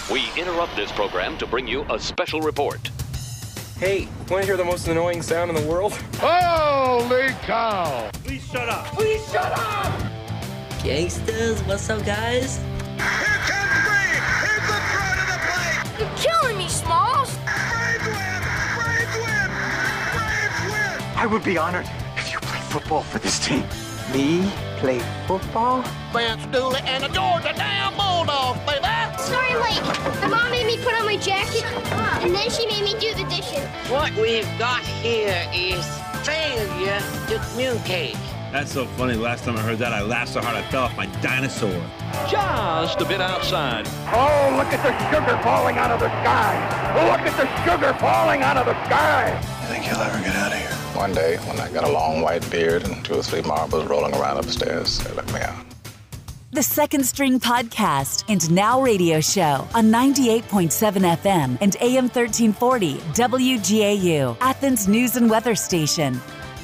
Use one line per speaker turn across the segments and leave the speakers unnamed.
We interrupt this program to bring you a special report.
Hey, want to hear the most annoying sound in the world?
Holy cow!
Please shut up!
Please shut up!
Gangsters, what's up, guys?
Here comes Brave! Here's the throw to the plate!
You're killing me, Smalls!
Braves win! Braves win! Braves win!
I would be honored if you played football for this team. Me? Play football?
Vance Dooley and the Georgia damn Bulldogs, baby!
Sorry, late. My mom made me put on my jacket, and then she made me do the dishes.
What we've got here is failure to communicate.
That's so funny. Last time I heard that, I laughed so hard I fell off my dinosaur.
Just a bit outside.
Oh, look at the sugar falling out of the sky! Look at the sugar falling out of the sky!
You think you'll ever get out of here? One day, when I got a long white beard and 2 or 3 marbles rolling around upstairs, they let me out.
The Second String Podcast and Now Radio Show on 98.7 FM and AM 1340 WGAU, Athens News and Weather Station.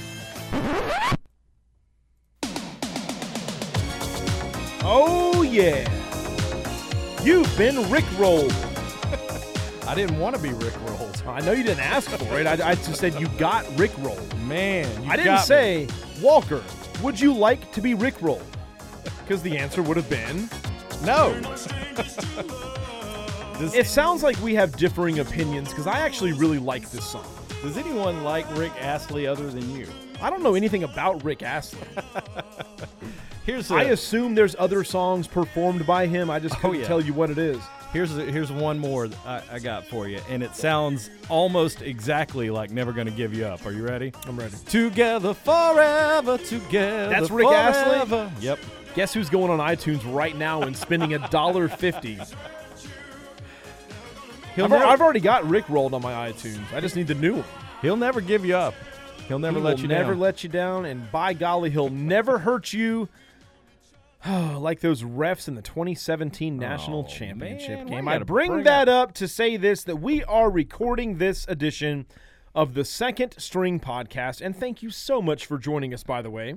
Oh, yeah. You've been Rickrolled.
I didn't want to be Rickrolled.
I know you didn't ask for it. I just said you got Rickrolled.
Man, you
I didn't say, Walker, would you like to be Rickrolled? Because the answer would have been
no.
It sounds like we have differing opinions because I actually really like this song.
Does anyone like Rick Astley other than you?
I don't know anything about Rick Astley. I assume there's other songs performed by him. I just couldn't tell you what it is.
Here's one more I got for you, and it sounds almost exactly like Never Gonna Give You Up. Are you ready?
I'm ready.
Together forever, together
That's Rick
forever.
Astley?
Yep.
Guess who's going on iTunes right now and spending $1.50? I've already got Rickrolled on my iTunes. I just need the new one.
He'll never give you up. He'll never let you down.
Never let you down, and by golly, he'll never hurt you. Like those refs in the 2017 National Championship game. I bring that up to say this, that we are recording this edition of the Second String Podcast, and thank you so much for joining us, by the way,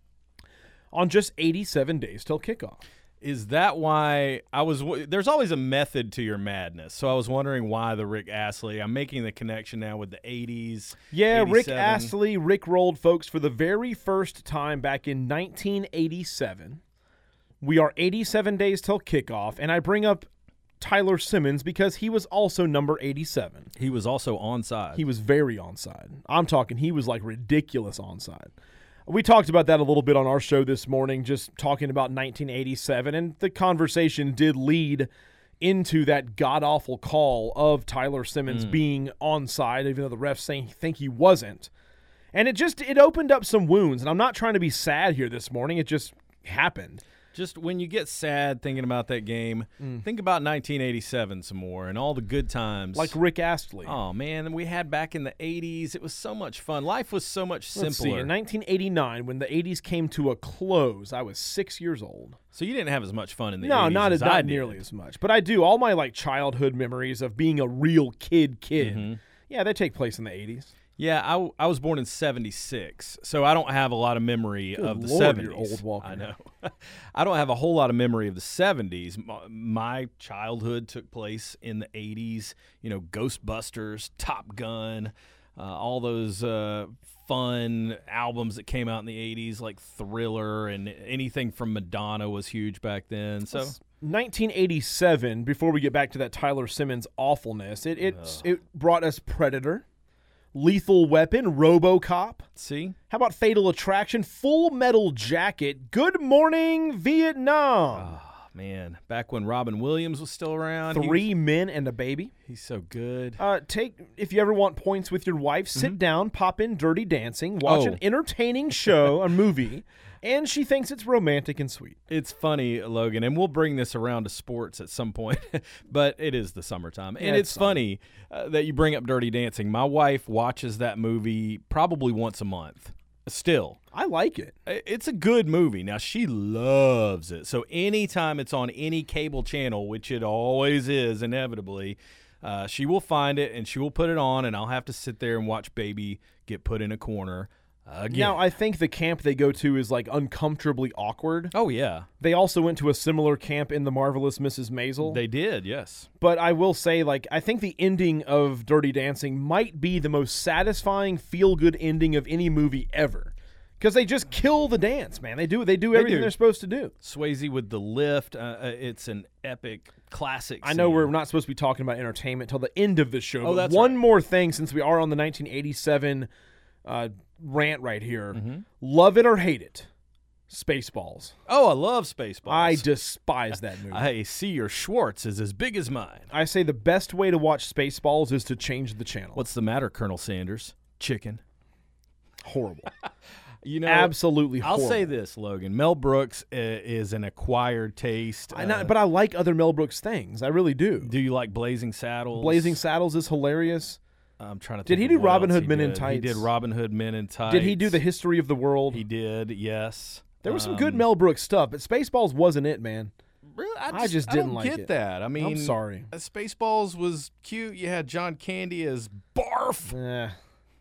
on just 87 days till kickoff.
Is that why there's always a method to your madness, so I was wondering why the Rick Astley. I'm making the connection now with the 80s.
Yeah,
87.
Rick Astley, Rickrolled, folks, for the very first time back in 1987. We are 87 days till kickoff, and I bring up Tyler Simmons because he was also number 87.
He was also onside.
He was very onside. I'm talking he was like ridiculous onside. We talked about that a little bit on our show this morning, just talking about 1987, and the conversation did lead into that god-awful call of Tyler Simmons being onside, even though the refs think he wasn't. And it opened up some wounds, and I'm not trying to be sad here this morning. It just happened.
Just when you get sad thinking about that game, think about 1987 some more and all the good times.
Like Rick Astley.
Oh, man, we had back in the 80s. It was so much fun. Life was so much simpler.
Let's see, in 1989, when the 80s came to a close, I was 6 years old.
So you didn't have as much fun in the 80s
No, not
as I did.
nearly as much. But I do. All my childhood memories of being a real kid, yeah, they take place in the 80s.
Yeah, I was born in 76, so I don't have a lot of memory of the
Lord,
70s.
You're old, Walker.
I know. I don't have a whole lot of memory of the 70s. My childhood took place in the 80s. You know, Ghostbusters, Top Gun, all those fun albums that came out in the 80s, like Thriller, and anything from Madonna was huge back then. So
1987, before we get back to that Tyler Simmons awfulness, it brought us Predator, Lethal Weapon, RoboCop.
See?
How about Fatal Attraction, Full Metal Jacket, Good Morning Vietnam.
Oh, man. Back when Robin Williams was still around.
3 Men and a Baby.
He's so good.
If you ever want points with your wife, sit down, pop in Dirty Dancing, watch an entertaining show, a movie, and she thinks it's romantic and sweet.
It's funny, Logan, and we'll bring this around to sports at some point, but it is the summertime. And it's funny that you bring up Dirty Dancing. My wife watches that movie probably once a month. Still.
I like it.
It's a good movie. Now, she loves it. So anytime it's on any cable channel, which it always is inevitably, she will find it and she will put it on, and I'll have to sit there and watch Baby get put in a corner. again.
Now, I think the camp they go to is like uncomfortably awkward.
Oh, yeah.
They also went to a similar camp in The Marvelous Mrs. Maisel.
They did, yes.
But I will say, like, I think the ending of Dirty Dancing might be the most satisfying, feel-good ending of any movie ever. Because they just kill the dance, man. They do everything they're supposed to do.
Swayze with the lift. It's an epic classic scene.
I know we're not supposed to be talking about entertainment till the end of the show.
Oh,
but
that's
one
right.
more thing, since we are on the 1987 rant right here. Love it or hate it, Spaceballs.
Oh, I love Spaceballs.
I despise that movie.
I see your Schwartz is as big as mine.
I say the best way to watch Spaceballs is to change the channel.
What's the matter, Colonel Sanders? Chicken.
Horrible.
Absolutely
horrible.
I'll say this, Logan. Mel Brooks is an acquired taste.
But I like other Mel Brooks things. I really do.
Do you like Blazing Saddles?
Blazing Saddles is hilarious.
I'm trying to think
Did he
of
do
what
Robin
else
Hood Men in
did.
Tights?
He did Robin Hood Men in Tights.
Did he do The History of the World?
He did, yes.
There was some good Mel Brooks stuff, but Spaceballs wasn't it, man.
Really?
I just didn't
don't
like
get
it.
that. I mean,
I'm sorry.
Spaceballs was cute. You had John Candy as Barf.
Eh.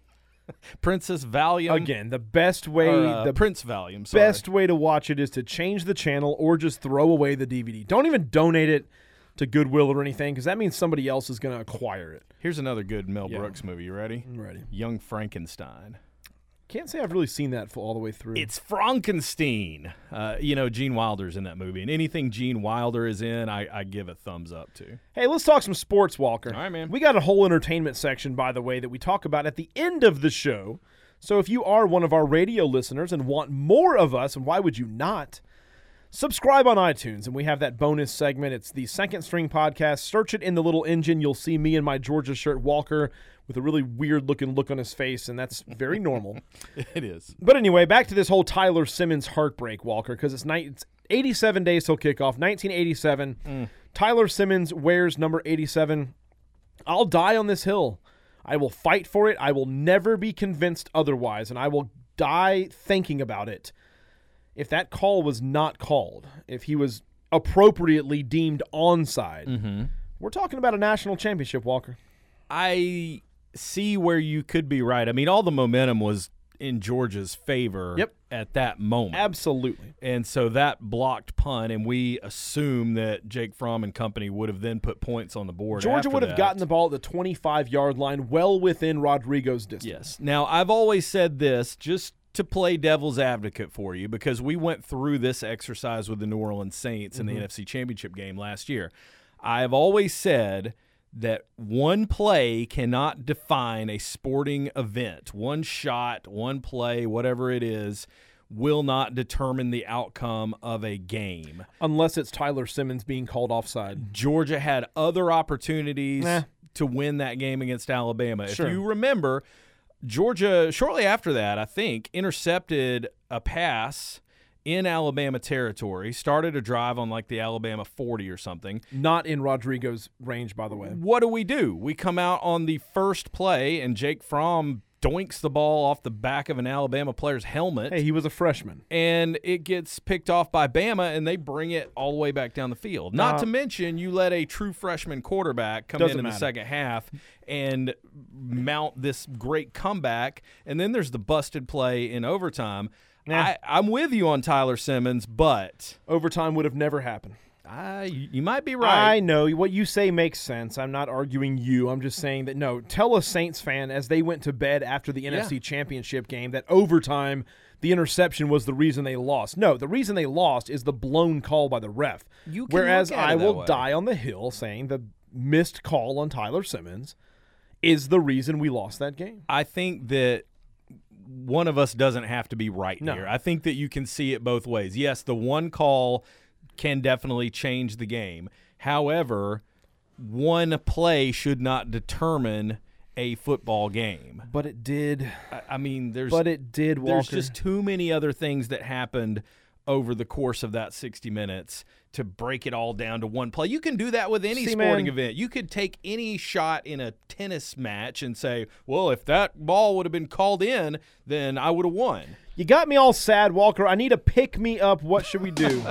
Princess Valium.
Again, the best way, the
Prince Valium. Sorry.
best way to watch it is to change the channel or just throw away the DVD. Don't even donate it to Goodwill or anything, because that means somebody else is going to acquire it.
Here's another good Mel Brooks movie. You ready?
I'm ready.
Young Frankenstein.
Can't say I've really seen that all the way through.
It's Frankenstein. Gene Wilder's in that movie, and anything Gene Wilder is in, I give a thumbs up to.
Hey, let's talk some sports, Walker.
All right, man.
We got a whole entertainment section, by the way, that we talk about at the end of the show. So if you are one of our radio listeners and want more of us, and why would you not, subscribe on iTunes, and we have that bonus segment. It's the Second String Podcast. Search it in the little engine. You'll see me in my Georgia shirt, Walker, with a really weird-looking look on his face, and that's very normal.
It is.
But anyway, back to this whole Tyler Simmons heartbreak, Walker, because it's 87 days till kickoff, 1987. Tyler Simmons wears number 87. I'll die on this hill. I will fight for it. I will never be convinced otherwise, and I will die thinking about it. If that call was not called, if he was appropriately deemed onside, we're talking about a national championship, Walker.
I see where you could be right. I mean, all the momentum was in Georgia's favor at that moment.
Absolutely.
And so that blocked punt, and we assume that Jake Fromm and company would have then put points on the board.
Georgia
after
would have
that.
gotten the ball at the 25-yard line, well within Rodrigo's distance.
Yes. Now, I've always said this, just to play devil's advocate for you, because we went through this exercise with the New Orleans Saints in the NFC Championship game last year. I've always said that one play cannot define a sporting event. One shot, one play, whatever it is, will not determine the outcome of a game.
Unless it's Tyler Simmons being called offside.
Georgia had other opportunities to win that game against Alabama.
Sure.
If you remember, Georgia, shortly after that, I think, intercepted a pass in Alabama territory, started a drive on like the Alabama 40 or something.
Not in Rodrigo's range, by the way.
What do? We come out on the first play, and Jake Fromm doinks the ball off the back of an Alabama player's helmet.
Hey, he was a freshman.
And it gets picked off by Bama, and they bring it all the way back down the field. Not to mention, you let a true freshman quarterback come in the second half and mount this great comeback, and then there's the busted play in overtime. I'm with you on Tyler Simmons, but
overtime would have never happened.
You might be right.
I know. What you say makes sense. I'm not arguing you. I'm just saying that, no, tell a Saints fan as they went to bed after the NFC Championship game that overtime, the interception was the reason they lost. No, the reason they lost is the blown call by the ref. Whereas I will die on the hill saying the missed call on Tyler Simmons is the reason we lost that game.
I think that one of us doesn't have to be right here. I think that you can see it both ways. Yes, the one call can definitely change the game. However, one play should not determine a football game.
But it did.
I mean, there's just too many other things that happened over the course of that 60 minutes to break it all down to one play. You can do that with any sporting event. You could take any shot in a tennis match and say, well, if that ball would have been called in, then I would have won.
You got me all sad, Walker. I need a pick-me-up. What should we do?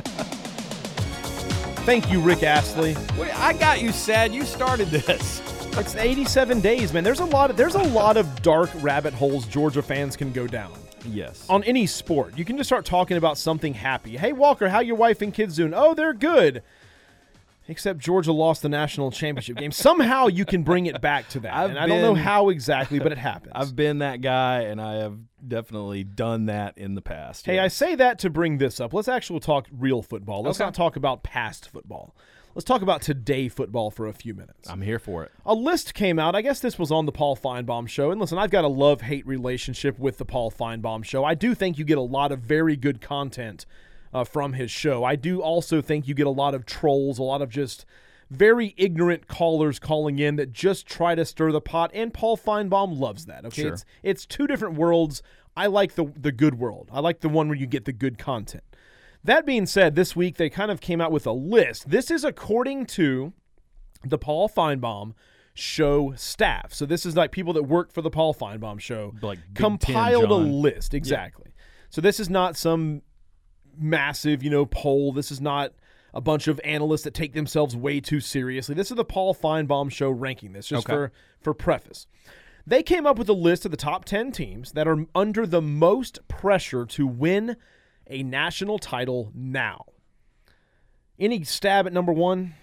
Thank you, Rick Astley.
I got you sad. You started this.
It's 87 days, man. There's a lot of dark rabbit holes Georgia fans can go down.
Yes.
On any sport, you can just start talking about something happy. Hey, Walker, how your wife and kids doing? Oh, they're good. Except Georgia lost the national championship game. Somehow you can bring it back to that. I don't know how exactly, but it happens.
I've been that guy, and I have definitely done that in the past.
Hey,
yes.
I say that to bring this up. Let's actually talk real football. Let's not talk about past football. Let's talk about today football for a few minutes.
I'm here for it.
A list came out. I guess this was on the Paul Feinbaum Show. And listen, I've got a love-hate relationship with the Paul Feinbaum Show. I do think you get a lot of very good content from his show. I do also think you get a lot of trolls, a lot of just very ignorant callers calling in that just try to stir the pot, and Paul Feinbaum loves that. Okay,
Sure.
It's two different worlds. I like the good world. I like the one where you get the good content. That being said, this week they kind of came out with a list. This is according to the Paul Feinbaum Show staff. So this is like people that work for the Paul Feinbaum Show,
Like Big
compiled
Ten
a
John.
list. Exactly. Yeah. So this is not some massive, poll. This is not a bunch of analysts that take themselves way too seriously. This is the Paul Feinbaum Show ranking this, just for preface. They came up with a list of the top 10 teams that are under the most pressure to win a national title now. Any stab at number one?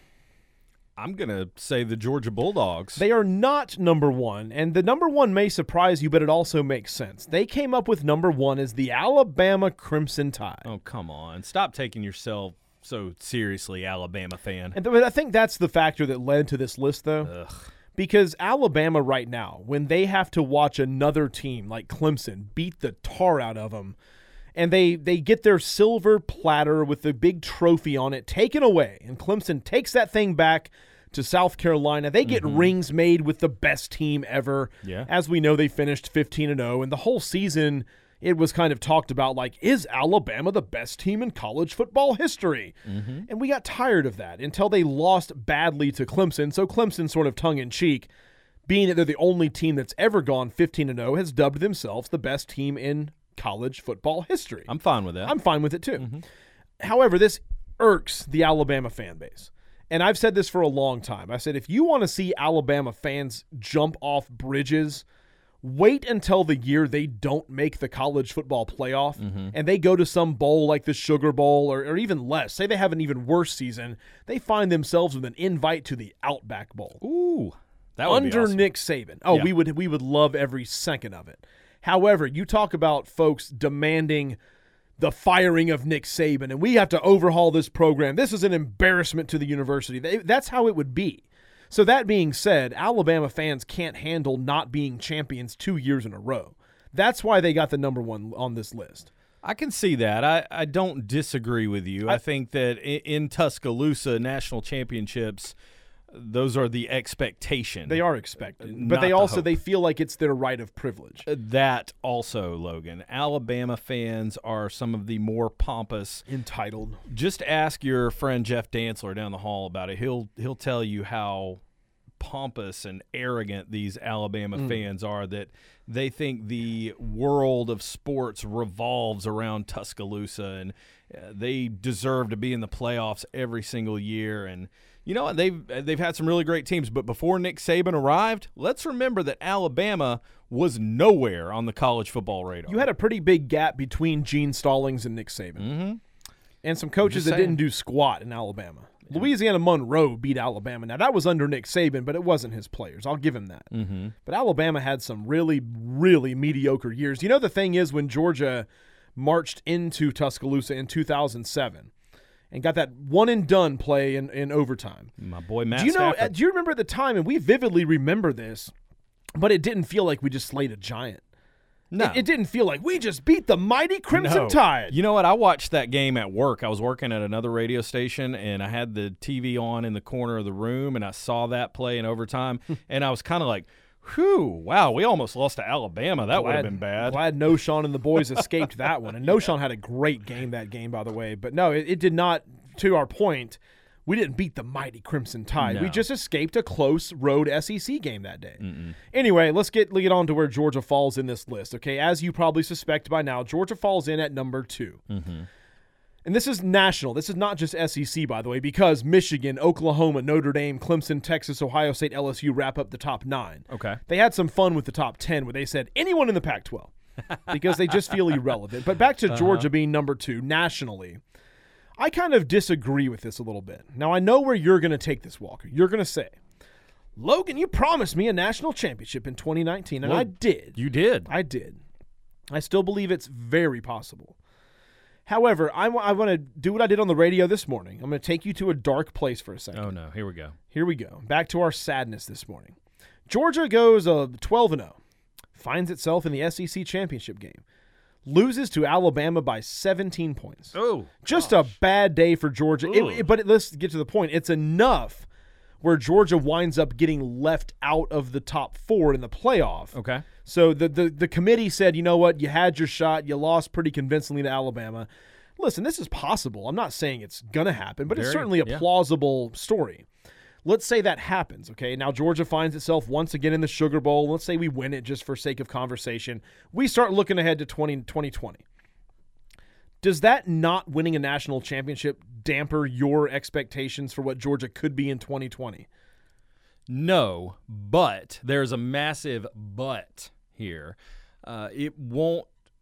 I'm going to say the Georgia Bulldogs.
They are not number one, and the number one may surprise you, but it also makes sense. They came up with number one as the Alabama Crimson Tide.
Oh, come on. Stop taking yourself so seriously, Alabama fan.
But I think that's the factor that led to this list, though.
Ugh.
Because Alabama right now, when they have to watch another team like Clemson beat the tar out of them, and they get their silver platter with the big trophy on it taken away, and Clemson takes that thing back to South Carolina. They get rings made with the best team ever.
Yeah.
As we know, they finished 15-0, and the whole season it was kind of talked about like, is Alabama the best team in college football history? And we got tired of that until they lost badly to Clemson. So Clemson, sort of tongue-in-cheek, being that they're the only team that's ever gone 15-0, has dubbed themselves the best team in college football history.
I'm fine with that.
I'm fine with it too. However, this irks the Alabama fan base. And I've said this for a long time. I said, if you want to see Alabama fans jump off bridges, wait until the year they don't make the college football playoff and they go to some bowl like the Sugar Bowl or even less. Say they have an even worse season. They find themselves with an invite to the Outback Bowl.
Ooh, that would be
under
awesome.
Nick Saban. Oh,
Yeah.
we would love every second of it. However, you talk about folks demanding the firing of Nick Saban, and we have to overhaul this program. This is an embarrassment to the university. That's how it would be. So that being said, Alabama fans can't handle not being champions 2 years in a row. That's why they got the number one on this list.
I can see that. I don't disagree with you. I think that in Tuscaloosa, national championships, those are the expectation.
They are expected. But
Not
they
the
also
hope.
they feel like it's their right of privilege.
That also, Logan. Alabama fans are some of the more pompous.
Entitled.
Just ask your friend Jeff Dantzler down the hall about it. He'll tell you how pompous and arrogant these Alabama fans are, that they think the world of sports revolves around Tuscaloosa, and they deserve to be in the playoffs every single year. And you know what? They've had some really great teams, but before Nick Saban arrived, let's remember that Alabama was nowhere on the college football radar.
You had a pretty big gap between Gene Stallings and Nick Saban. And some coaches that didn't do squat in Alabama. Louisiana Monroe beat Alabama. Now, that was under Nick Saban, but it wasn't his players. I'll give him that. But Alabama had some really, really mediocre years. You know, the thing is, when Georgia marched into Tuscaloosa in 2007 and got that one-and-done play in overtime.
My boy Matt
Stafford. Do you remember at the time, and we vividly remember this, but it didn't feel like we just slayed a giant.
No.
It didn't feel like we just beat the mighty Crimson Tide.
You know what? I watched that game at work. I was working at another radio station, and I had the TV on in the corner of the room, and I saw that play in overtime, and I was kind of like, whew, wow, we almost lost to Alabama. That would have been bad.
Glad No-Shawn and the boys escaped that one. And No-Shawn had a great game that game, by the way. But no, it did not, to our point, we didn't beat the mighty Crimson Tide.
No.
We just escaped a close road SEC game that day. Anyway, let's get on to where Georgia falls in this list. Okay, as you probably suspect by now, Georgia falls in at number 2. And this is national. This is not just SEC, by the way, because Michigan, Oklahoma, Notre Dame, Clemson, Texas, Ohio State, LSU wrap up the top 9.
Okay.
They had some fun with the top 10 where they said anyone in the Pac-12. because they just feel irrelevant. But back to Georgia being number 2 nationally, I kind of disagree with this a little bit. Now, I know where you're going to take this, Walker. You're going to say, Logan, you promised me a national championship in 2019, and I did.
You did.
I did. I still believe it's very possible. However, I want to do what I did on the radio this morning. I'm going to take you to a dark place for a second.
Oh, no. Here we go.
Here we go. Back to our sadness this morning. Georgia goes 12-0, finds itself in the SEC championship game, loses to Alabama by 17 points.
Oh,
just a bad day for Georgia. But let's get to the point. It's enough where Georgia winds up getting left out of the top 4 in the playoff.
Okay.
So the committee said, you know what, you had your shot, you lost pretty convincingly to Alabama. Listen, this is possible. I'm not saying it's going to happen, but it's certainly a plausible story. Let's say that happens, okay? Now Georgia finds itself once again in the Sugar Bowl. Let's say we win it just for sake of conversation. We start looking ahead to 2020. Does that not winning a national championship damper your expectations for what Georgia could be in 2020?
No, but there's a massive but here. It won't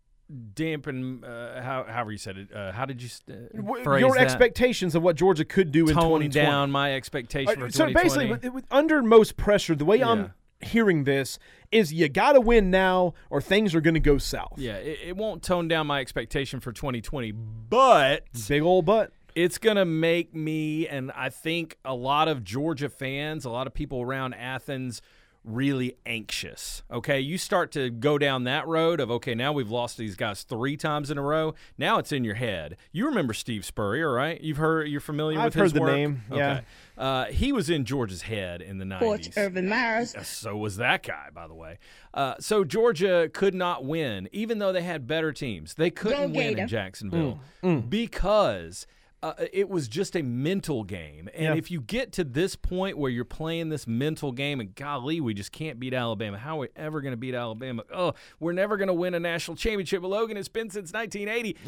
dampen, however you said it. How did you phrase
your
that?
Expectations of what Georgia could do in 2020.
Tone down my expectation for 2020.
So basically, under most pressure, the way I'm hearing this is you got to win now or things are going to go south.
Yeah, it won't tone down my expectation for 2020, but
big old but.
It's going to make me, and I think a lot of Georgia fans, a lot of people around Athens, really anxious. Okay, you start to go down that road of, okay, now we've lost these guys 3 times in a row. Now it's in your head. You remember Steve Spurrier, right? You're familiar with his work?
I've heard the name, yeah.
Okay. He was in Georgia's head in the 90s.
Coach Urban Myers.
So was that guy, by the way. So Georgia could not win, even though they had better teams. They couldn't win in Jacksonville because it was just a mental game. And if you get to this point where you're playing this mental game and, golly, we just can't beat Alabama. How are we ever going to beat Alabama? Oh, we're never going to win a national championship. But, Logan, it's been since 1980.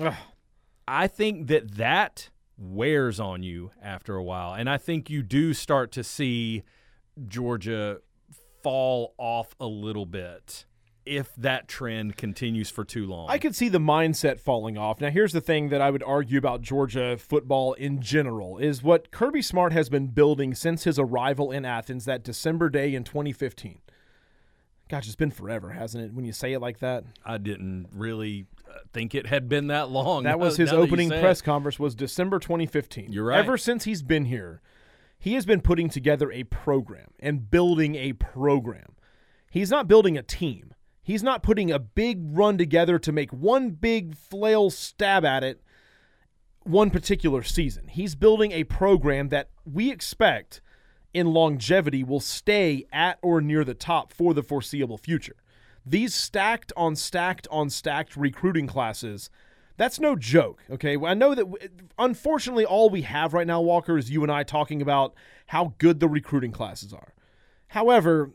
I think that wears on you after a while. And I think you do start to see Georgia fall off a little bit if that trend continues for too long.
I could see the mindset falling off. Now, here's the thing that I would argue about Georgia football in general is what Kirby Smart has been building since his arrival in Athens that December day in 2015. Gosh, it's been forever, hasn't it, when you say it like that?
I didn't really think it had been that long.
That was his opening press conference was December 2015.
You're right.
Ever since he's been here, he has been putting together a program and building a program. He's not building a team. He's not putting a big run together to make one big flail stab at it one particular season. He's building a program that we expect in longevity will stay at or near the top for the foreseeable future. These stacked on stacked on stacked recruiting classes, that's no joke, okay? I know that, unfortunately, all we have right now, Walker, is you and I talking about how good the recruiting classes are. However,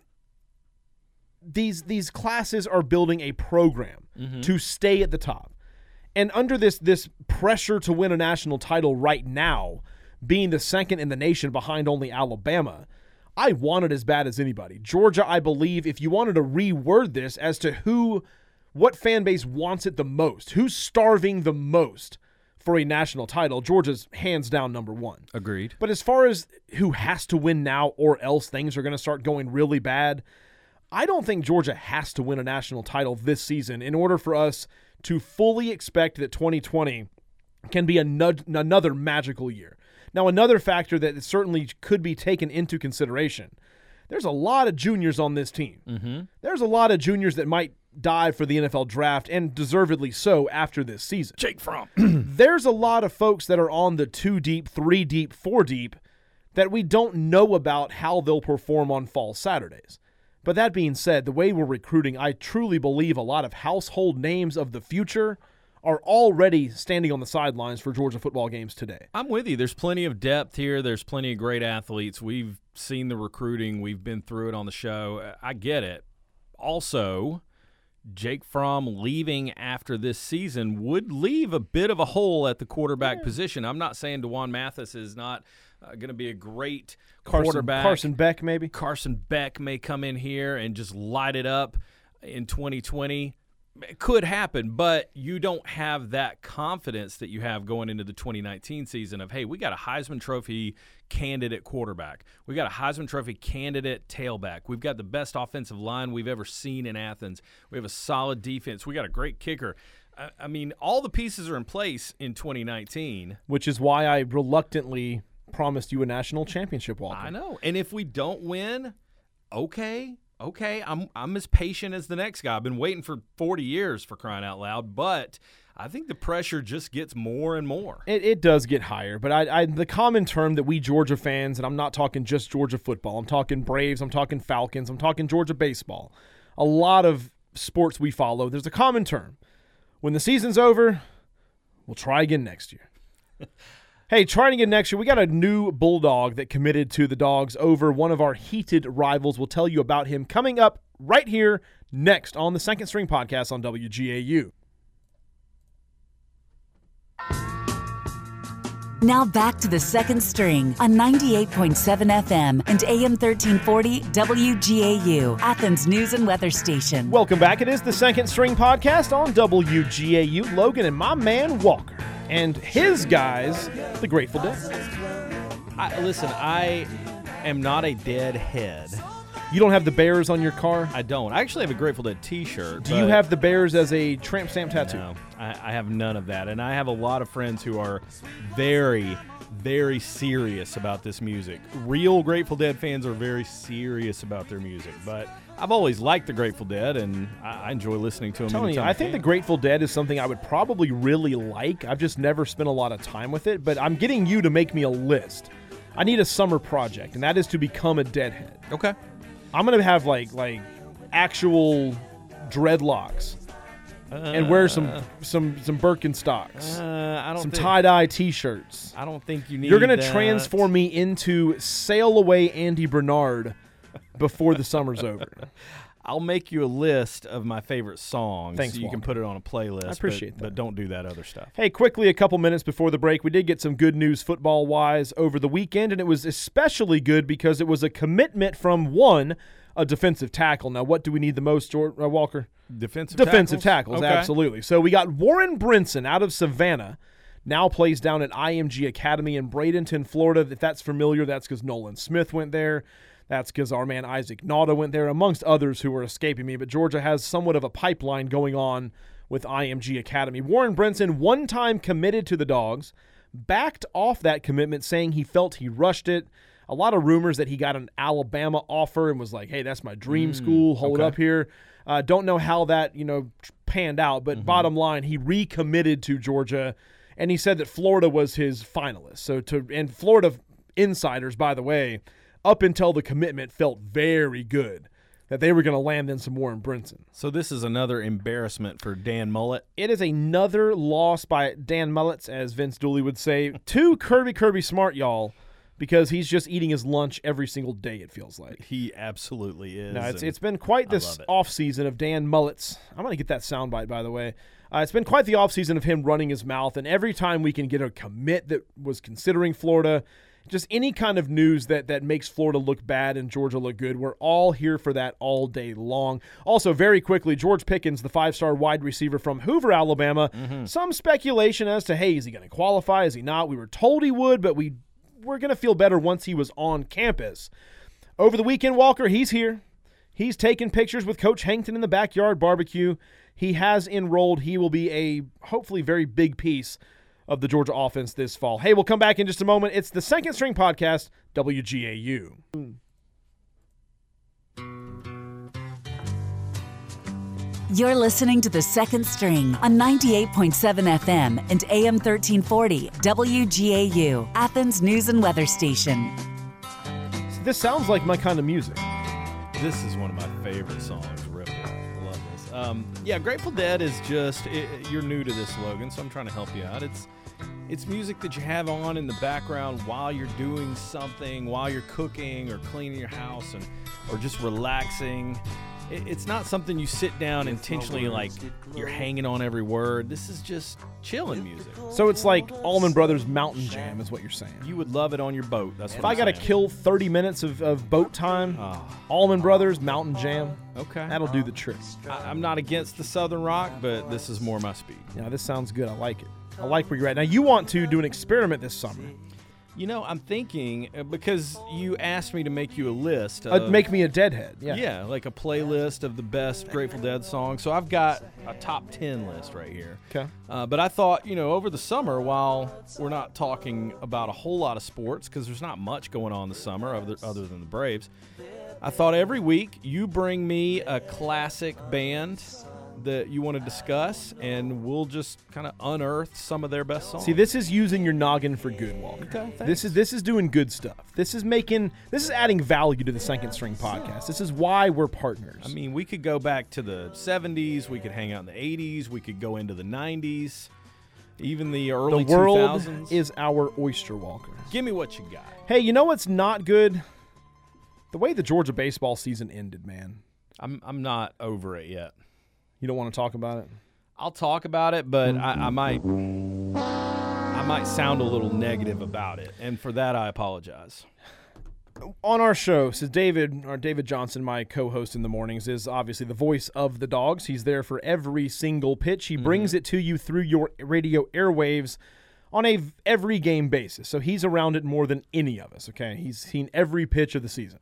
these classes are building a program to stay at the top. And under this pressure to win a national title right now, being the second in the nation behind only Alabama, I want it as bad as anybody. Georgia, I believe, if you wanted to reword this as to what fan base wants it the most, who's starving the most for a national title, Georgia's hands down number 1.
Agreed.
But as far as who has to win now or else things are going to start going really bad, I don't think Georgia has to win a national title this season in order for us to fully expect that 2020 can be another magical year. Now, another factor that certainly could be taken into consideration, there's a lot of juniors on this team. There's a lot of juniors that might dive for the NFL draft, and deservedly so after this season.
Jake Fromm.
There's a lot of folks that are on the 2 deep, 3 deep, 4 deep that we don't know about how they'll perform on fall Saturdays. But that being said, the way we're recruiting, I truly believe a lot of household names of the future are already standing on the sidelines for Georgia football games today.
I'm with you. There's plenty of depth here. There's plenty of great athletes. We've seen the recruiting. We've been through it on the show. I get it. Also, Jake Fromm leaving after this season would leave a bit of a hole at the quarterback position. I'm not saying DeJuan Mathis is not going to be a great quarterback.
Carson Beck, maybe.
Carson Beck may come in here and just light it up in 2020. It could happen, but you don't have that confidence that you have going into the 2019 season of, hey, we got a Heisman Trophy candidate quarterback. We got a Heisman Trophy candidate tailback. We've got the best offensive line we've ever seen in Athens. We have a solid defense. We got a great kicker. I mean, all the pieces are in place in 2019.
Which is why I reluctantly promised you a national championship, Walker.
I know. And if we don't win, okay, I'm as patient as the next guy. I've been waiting for 40 years, for crying out loud, but I think the pressure just gets more and more.
It does get higher, but the common term that we Georgia fans, and I'm not talking just Georgia football, I'm talking Braves, I'm talking Falcons, I'm talking Georgia baseball, a lot of sports we follow, there's a common term. When the season's over, we'll try again next year. Hey, trying again next year, we got a new Bulldog that committed to the Dogs over one of our heated rivals. We'll tell you about him coming up right here next on the Second String Podcast on WGAU.
Now back to the Second String on 98.7 FM and AM 1340 WGAU, Athens News and Weather Station.
Welcome back. It is the Second String Podcast on WGAU. Logan and my man Walker and his guys, the Grateful Dead.
Listen, I am not a deadhead.
You don't have the Bears on your car?
I don't. I actually have a Grateful Dead T-shirt.
Do you have the Bears as a tramp stamp tattoo?
No, I have none of that. And I have a lot of friends who are very, very serious about this music. Real Grateful Dead fans are very serious about their music. But I've always liked the Grateful Dead, and I enjoy listening to them.
Tony, I think the Grateful Dead is something I would probably really like. I've just never spent a lot of time with it. But I'm getting you to make me a list. I need a summer project, and that is to become a Deadhead.
Okay.
I'm going to have like actual dreadlocks and wear some Birkenstocks, some tie-dye T-shirts.
I don't think you need.
You're going to transform me into Sail Away Andy Bernard before the summer's over.
I'll make you a list of my favorite songs.
Thanks,
so you
Walker.
can put it on a playlist.
I appreciate that.
But don't do that other stuff.
Hey, quickly, a couple minutes before the break, we did get some good news football-wise over the weekend, and it was especially good because it was a commitment from a defensive tackle. Now, what do we need the most, Walker?
Defensive
tackles,
okay.
Absolutely. So we got Warren Brinson out of Savannah, now plays down at IMG Academy in Bradenton, Florida. If that's familiar, that's because Nolan Smith went there. That's because our man Isaac Nauta went there, amongst others who are escaping me. But Georgia has somewhat of a pipeline going on with IMG Academy. Warren Brinson, one time committed to the Dogs, backed off that commitment, saying he felt he rushed it. A lot of rumors that he got an Alabama offer and was like, hey, that's my dream school. Hold up here. Don't know how that panned out. But bottom line, he recommitted to Georgia, and he said that Florida was his finalist. And Florida insiders, by the way, up until the commitment, felt very good that they were going to land in some Warren Brinson.
So this is another embarrassment for Dan Mullet.
It is another loss by Dan Mullets, as Vince Dooley would say, to Kirby Smart, y'all, because he's just eating his lunch every single day, it feels like.
He absolutely is.
Now, it's been quite this offseason of Dan Mullets. I'm going to get that soundbite, by the way. It's been quite the offseason of him running his mouth, and every time we can get a commit that was considering Florida, just any kind of news that makes Florida look bad and Georgia look good, we're all here for that all day long. Also, very quickly, George Pickens, the 5-star wide receiver from Hoover, Alabama, some speculation as to, hey, is he going to qualify? Is he not? We were told he would, but we're going to feel better once he was on campus. Over the weekend, Walker, he's here. He's taking pictures with Coach Hankton in the backyard barbecue. He has enrolled. He will be a hopefully very big piece of the Georgia offense this fall. Hey, we'll come back in just a moment. It's the Second String Podcast, WGAU.
You're listening to the Second String on 98.7 FM and AM 1340 WGAU, Athens News and Weather Station.
This sounds like my kind of music.
This is one of my favorite songs, Ripple. I love this. Grateful Dead is just, you're new to this, Logan, so I'm trying to help you out. It's music that you have on in the background while you're doing something, while you're cooking or cleaning your house or just relaxing. it's not something you sit down intentionally like you're hanging on every word. This is just chilling music.
So it's like Allman Brothers Mountain Jam is what you're saying.
You would love it on your boat. That's what
If
I'm
I got to
saying.
kill 30 minutes of boat time, Allman Brothers Mountain Jam,
Okay.
that'll do the trick.
I'm not against the Southern rock, but this is more my speed.
Yeah, this sounds good. I like it. I like where you're at. Now, you want to do an experiment this summer.
You know, I'm thinking, because you asked me to make you a list. Of,
Make me a Deadhead. Yeah.
Yeah, like a playlist of the best Grateful Dead songs. So I've got a top 10 list right here.
Okay.
But I thought, over the summer, while we're not talking about a whole lot of sports, because there's not much going on this summer other than the Braves, I thought every week you bring me a classic band that you want to discuss, and we'll just kind of unearth some of their best songs.
See, this is using your noggin for good, Walker.
Okay,
this is doing good stuff. This is adding value to the Second String Podcast. This is why we're partners.
I mean, we could go back to the 70s, we could hang out in the 80s, we could go into the 90s, even the early 2000s.
The world is our oyster, Walker.
Give me what you got.
Hey, you know what's not good? The way the Georgia baseball season ended, man.
I'm not over it yet.
You don't want to talk about it?
I'll talk about it, but I might sound a little negative about it, and for that I apologize.
On our show, so David Johnson, my co-host in the mornings, is obviously the voice of the Dogs. He's there for every single pitch. He brings it to you through your radio airwaves on a every game basis. So he's around it more than any of us, okay? He's seen every pitch of the season.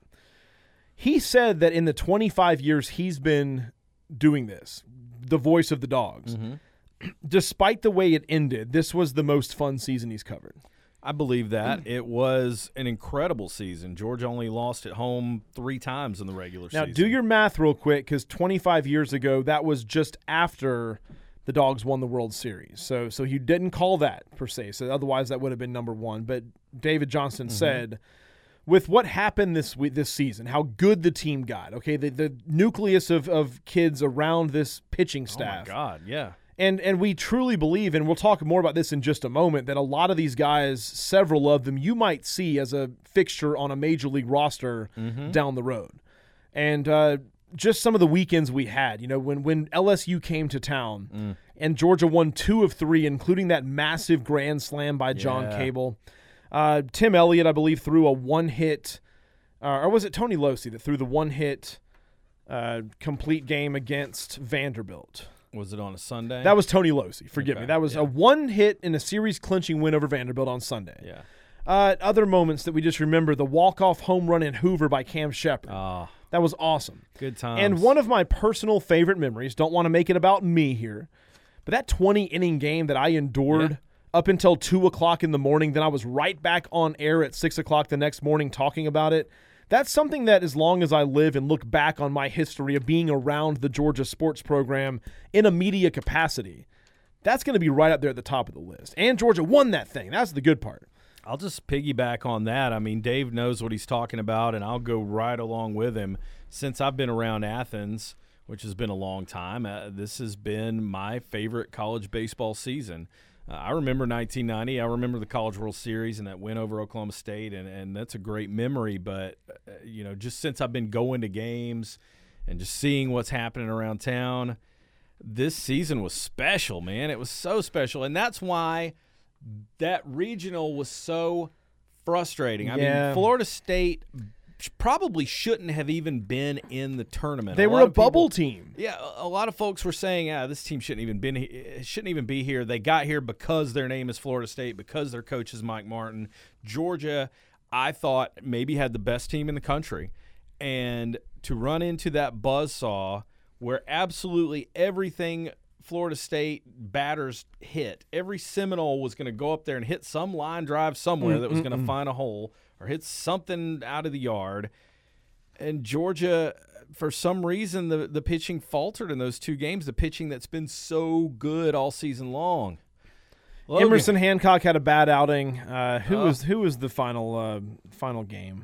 He said that in the 25 years he's been doing this, the voice of the Dogs, despite the way it ended, this was the most fun season he's covered.
I believe that. It was an incredible season. Georgia only lost at home 3 times in the regular season.
Now, do your math real quick, because 25 years ago, that was just after the Dogs won the World Series. So you didn't call that, per se. So otherwise, that would have been number 1. But David Johnson said, with what happened this season, how good the team got, okay, the nucleus of kids around this pitching staff.
Oh, my God, yeah.
And we truly believe, and we'll talk more about this in just a moment, that a lot of these guys, several of them, you might see as a fixture on a major league roster down the road. And just some of the weekends we had, when LSU came to town and Georgia won 2 of 3, including that massive grand slam by John Cable. Tim Elliott, I believe, threw a one-hit, or was it Tony Losey that threw the one-hit complete game against Vanderbilt?
Was it on a Sunday?
That was Tony Losey. Forgive me. That was a one-hit in a series-clinching win over Vanderbilt on Sunday.
Yeah.
Other moments that we just remember, the walk-off home run in Hoover by Cam Shepard. That was awesome.
Good times.
And one of my personal favorite memories, don't want to make it about me here, but that 20-inning game that I endured up until 2 o'clock in the morning, then I was right back on air at 6 o'clock the next morning talking about it. That's something that as long as I live and look back on my history of being around the Georgia sports program in a media capacity, that's going to be right up there at the top of the list. And Georgia won that thing. That's the good part.
I'll just piggyback on that. I mean, Dave knows what he's talking about, and I'll go right along with him. Since I've been around Athens, which has been a long time, this has been my favorite college baseball season. I remember 1990. I remember the College World Series and that win over Oklahoma State, and that's a great memory. But, just since I've been going to games and just seeing what's happening around town, this season was special, man. It was so special, and that's why that regional was so frustrating. I mean, Florida State probably shouldn't have even been in the tournament.
They were a bubble team.
Yeah, a lot of folks were saying, this team shouldn't even be here. They got here because their name is Florida State, because their coach is Mike Martin. Georgia, I thought, maybe had the best team in the country. And to run into that buzzsaw where absolutely everything Florida State batters hit, every Seminole was going to go up there and hit some line drive somewhere that was going to find a hole or hit something out of the yard. And Georgia, for some reason, the pitching faltered in those 2 games, the pitching that's been so good all season long. Logan.
Emerson Hancock had a bad outing. Who was the final game?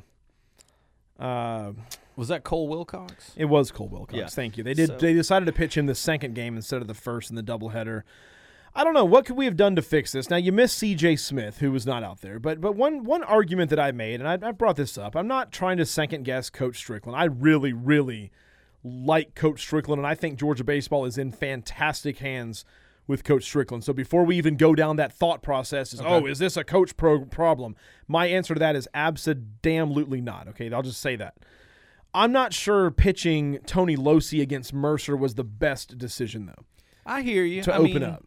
Was that Cole Wilcox?
It was Cole Wilcox.
Yeah.
Thank you. They decided to pitch him the second game instead of the first in the doubleheader. I don't know. What could we have done to fix this? Now, you missed C.J. Smith, who was not out there. But one argument that I made, and I brought this up, I'm not trying to second-guess Coach Strickland. I really, really like Coach Strickland, and I think Georgia baseball is in fantastic hands with Coach Strickland. So before we even go down that thought process, is this a coach problem? My answer to that is abso-damn-lutely not. Okay, I'll just say that. I'm not sure pitching Tony Losey against Mercer was the best decision, though.
I hear you.
To open up.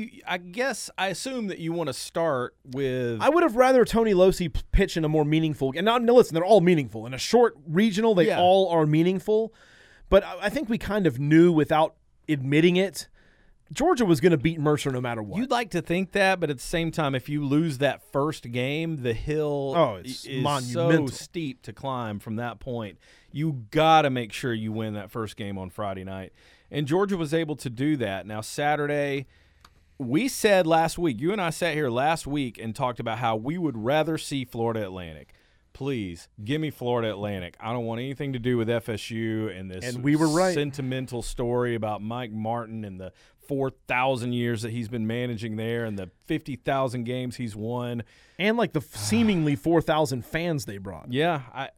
I assume that you want to start with.
I would have rather Tony Losey pitch in a more meaningful. And now, listen, they're all meaningful. In a short regional, they all are meaningful. But I think we kind of knew without admitting it, Georgia was going to beat Mercer no matter what.
You'd like to think that, but at the same time, if you lose that first game, the hill
is
so
monumental.
steep to climb from that point. You got to make sure you win that first game on Friday night. And Georgia was able to do that. Now, Saturday, we said last week, you and I sat here last week and talked about how we would rather see Florida Atlantic. Please, give me Florida Atlantic. I don't want anything to do with FSU and this
we were right.
sentimental story about Mike Martin and the 4,000 years that he's been managing there and the 50,000 games he's won.
And like the seemingly 4,000 fans they brought.
Yeah,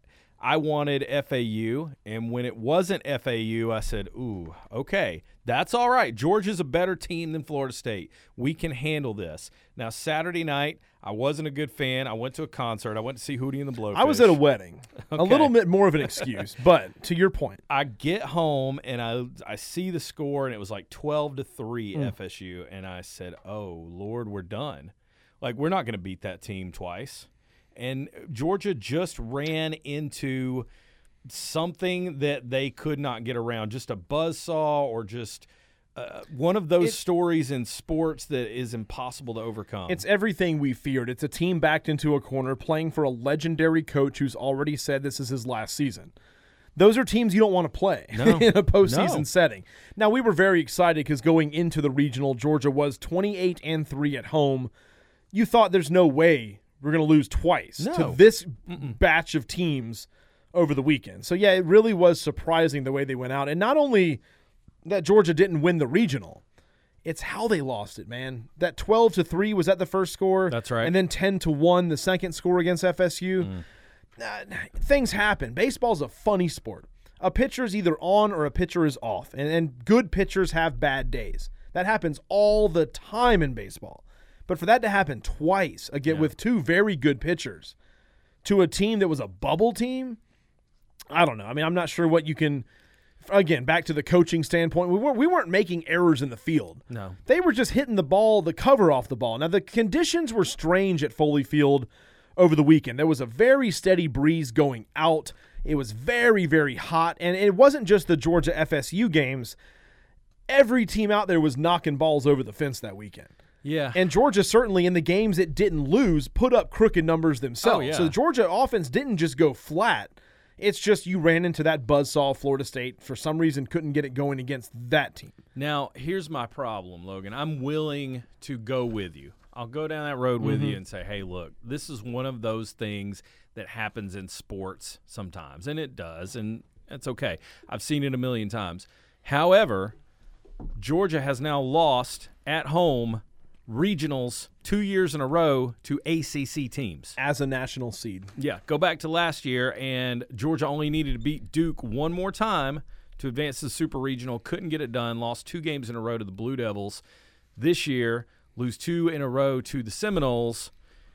I wanted FAU, and when it wasn't FAU, I said, ooh, okay, that's all right. Georgia's a better team than Florida State. We can handle this. Now, Saturday night, I wasn't a good fan. I went to a concert. I went to see Hootie and the Blowfish.
I was at a wedding.
Okay.
A little bit more of an excuse, but to your point.
I get home, and I see the score, and it was like 12-3 FSU, and I said, oh, Lord, we're done. Like, we're not going to beat that team twice. And Georgia just ran into something that they could not get around, just a buzzsaw or just one of those stories in sports that is impossible to overcome.
It's everything we feared. It's a team backed into a corner playing for a legendary coach who's already said this is his last season. Those are teams you don't want to play in a postseason setting. Now, we were very excited because going into the regional, Georgia was 28-3 at home. You thought there's no way we're going to lose twice to this batch of teams over the weekend. So, yeah, it really was surprising the way they went out. And not only that Georgia didn't win the regional, it's how they lost it, man. That 12-3 was that the first score.
That's right.
And then 10-1, the second score against FSU. Things happen. Baseball's a funny sport. A pitcher's either on or a pitcher is off. And good pitchers have bad days. That happens all the time in baseball. But for that to happen twice, again, with two very good pitchers, to a team that was a bubble team, I don't know. I mean, I'm not sure what you can – again, back to the coaching standpoint, we weren't making errors in the field.
No.
They were just hitting the ball, the cover off the ball. Now, the conditions were strange at Foley Field over the weekend. There was a very steady breeze going out. It was very, very hot. And it wasn't just the Georgia FSU games. Every team out there was knocking balls over the fence that weekend.
Yeah.
And Georgia certainly in the games it didn't lose put up crooked numbers themselves.
Oh, yeah.
So the Georgia offense didn't just go flat. It's just you ran into that buzzsaw. Florida State, for some reason, couldn't get it going against that team.
Now, here's my problem, Logan. I'm willing to go with you. I'll go down that road with you and say, hey, look, this is one of those things that happens in sports sometimes, and it does, and that's okay. I've seen it a million times. However, Georgia has now lost at home regionals 2 years in a row to ACC teams.
As a national seed.
Yeah, go back to last year, and Georgia only needed to beat Duke one more time to advance to the Super Regional. Couldn't get it done. Lost 2 games in a row to the Blue Devils. This year, lose 2 in a row to the Seminoles.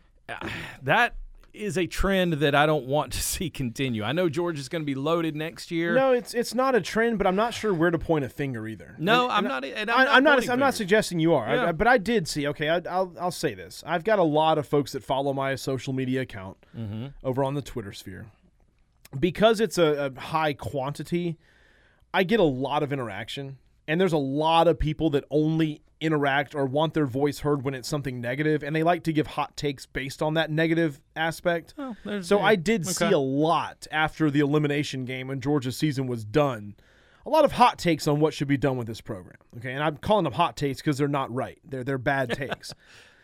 That is a trend that I don't want to see continue. I know Georgia's going to be loaded next year.
No, it's not a trend, but I'm not sure where to point a finger either.
No, I'm
not suggesting you are.
Yeah.
But I did see. Okay, I'll say this. I've got a lot of folks that follow my social media account over on the Twitter sphere. Because it's a high quantity, I get a lot of interaction, and there's a lot of people that only interact or want their voice heard when it's something negative, and they like to give hot takes based on that negative aspect. I did see a lot after the elimination game when Georgia's season was done. A lot of hot takes on what should be done with this program. Okay, and I'm calling them hot takes because they're not right. They're bad takes.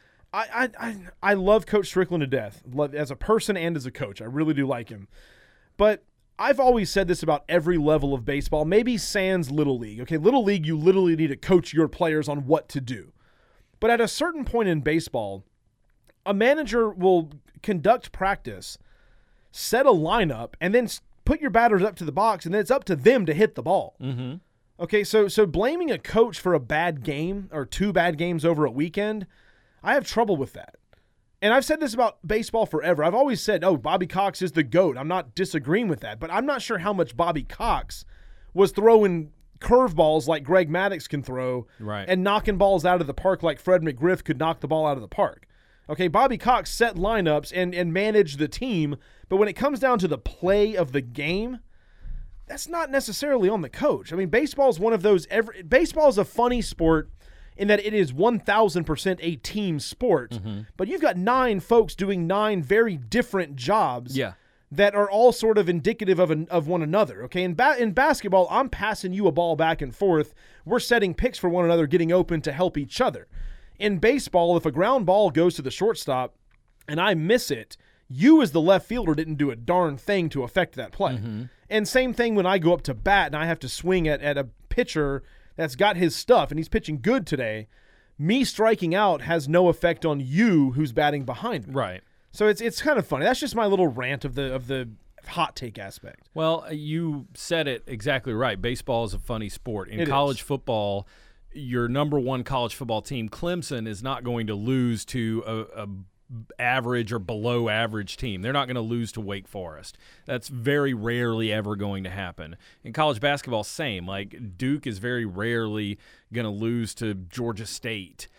I love Coach Strickland to death, as a person and as a coach. I really do like him. But I've always said this about every level of baseball, maybe sans Little League. Okay, Little League, you literally need to coach your players on what to do. But at a certain point in baseball, a manager will conduct practice, set a lineup, and then put your batters up to the box, and then it's up to them to hit the ball.
Mm-hmm.
Okay, so blaming a coach for a bad game or 2 bad games over a weekend, I have trouble with that. And I've said this about baseball forever. I've always said, Bobby Cox is the GOAT. I'm not disagreeing with that. But I'm not sure how much Bobby Cox was throwing curveballs like Greg Maddux can throw and knocking balls out of the park like Fred McGriff could knock the ball out of the park. Okay, Bobby Cox set lineups and managed the team. But when it comes down to the play of the game, that's not necessarily on the coach. I mean, baseball is one of those. Baseball is a funny sport in that it is 1,000% a team sport, but you've got 9 folks doing 9 very different jobs that are all sort of indicative of one another. Okay, in basketball, I'm passing you a ball back and forth. We're setting picks for one another, getting open to help each other. In baseball, if a ground ball goes to the shortstop and I miss it, you as the left fielder didn't do a darn thing to affect that play. And same thing when I go up to bat and I have to swing at a pitcher that's got his stuff and he's pitching good today. Me striking out has no effect on you who's batting behind me.
Right.
So it's kind of funny. That's just my little rant of the hot take aspect.
Well, you said it exactly right. Baseball is a funny sport. In college football, your number 1 college football team, Clemson, is not going to lose to a average or below average team. They're not going to lose to Wake Forest. That's very rarely ever going to happen. In college basketball, same. Like Duke is very rarely going to lose to Georgia State.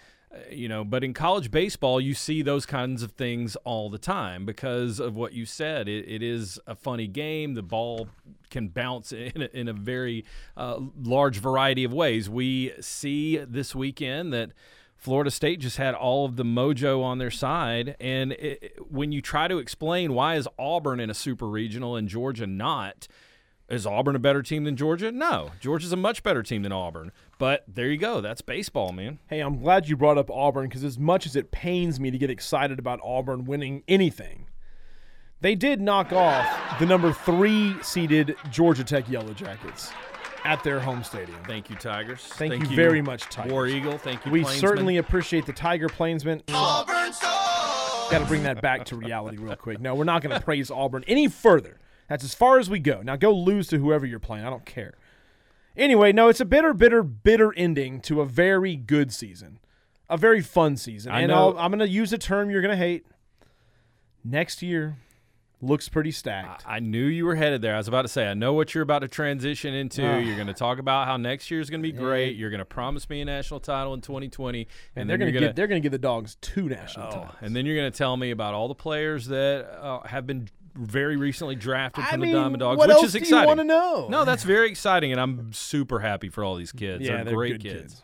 But in college baseball, you see those kinds of things all the time because of what you said. It is a funny game. The ball can bounce in a very large variety of ways. We see this weekend that Florida State just had all of the mojo on their side, and when you try to explain why is Auburn in a super regional and Georgia not, is Auburn a better team than Georgia? No. Georgia's a much better team than Auburn. But there you go. That's baseball, man.
Hey, I'm glad you brought up Auburn because as much as it pains me to get excited about Auburn winning anything, they did knock off the number 3 seeded Georgia Tech Yellow Jackets at their home stadium.
Thank you, Tigers.
Thank you very much, Tigers.
War Eagle. Thank you,
We
Plainsmen.
certainly appreciate the Tiger Plainsmen. Got to bring that back to reality real quick. No, we're not going to praise Auburn any further. That's as far as we go. Now go lose to whoever you're playing. I don't care. Anyway, no, it's a bitter ending to a very good season. A very fun season. I'm going to use a term you're going to hate. Next year looks pretty stacked.
I knew you were headed there. I was about to say, I know what you're about to transition into. You're going to talk about how next year is going to be great. You're going to promise me a national title in 2020.
And they're going to give the Dogs 2 national titles.
And then you're going to tell me about all the players that have been very recently drafted from the Diamond Dogs,
what
which
else
is
do
exciting.
You want to know?
No, that's very exciting, and I'm super happy for all these kids.
Yeah,
they're great kids.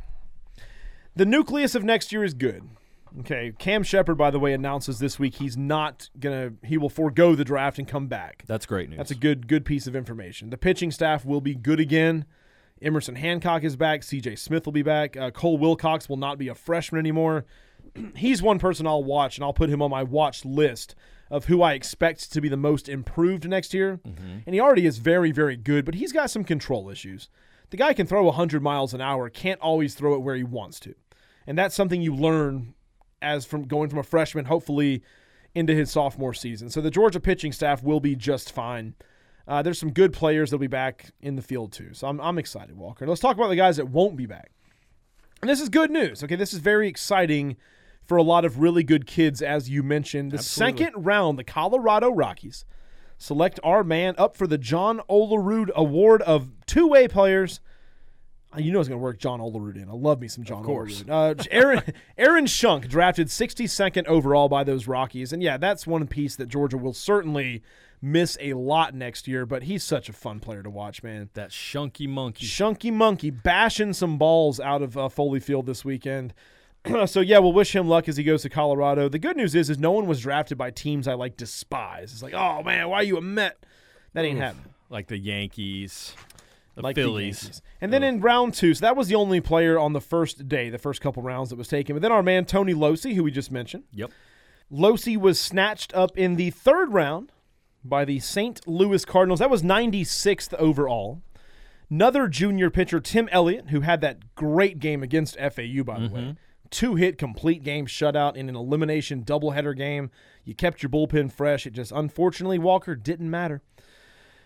The nucleus of next year is good. Okay, Cam Shepard, by the way, announces this week he will forego the draft and come back.
That's great news.
That's a good piece of information. The pitching staff will be good again. Emerson Hancock is back. C.J. Smith will be back. Cole Wilcox will not be a freshman anymore. He's one person I'll watch, and I'll put him on my watch list of who I expect to be the most improved next year. And he already is very, very good, but he's got some control issues. The guy can throw 100 miles an hour, can't always throw it where he wants to. And that's something you learn as from going from a freshman, hopefully, into his sophomore season. So the Georgia pitching staff will be just fine. There's some good players that'll be back in the field too. So I'm excited, Walker. Let's talk about the guys that won't be back. And this is good news. Okay, this is very exciting for a lot of really good kids, as you mentioned. The second round, the Colorado Rockies select our man up for the John Olerud Award of two-way players. You know it's going to work John Olerud in. I love me some John Olerud. Aaron Schunk, drafted 62nd overall by those Rockies. And, yeah, that's one piece that Georgia will certainly miss a lot next year, but he's such a fun player to watch, man.
That Shunky Monkey.
Shunky Monkey bashing some balls out of Foley Field this weekend. So, yeah, we'll wish him luck as he goes to Colorado. The good news is no one was drafted by teams I, despise. It's like, oh, man, why are you a Met? That ain't happening.
Like the Yankees. The
Phillies.
Yankees.
And then in round 2, so that was the only player on the first day, the first couple rounds that was taken. But then our man Tony Losey, who we just mentioned.
Yep.
Losey was snatched up in the 3rd round by the St. Louis Cardinals. That was 96th overall. Another junior pitcher, Tim Elliott, who had that great game against FAU, by the way. 2-hit complete game shutout in an elimination doubleheader game. You kept your bullpen fresh. It just, unfortunately, Walker, didn't matter.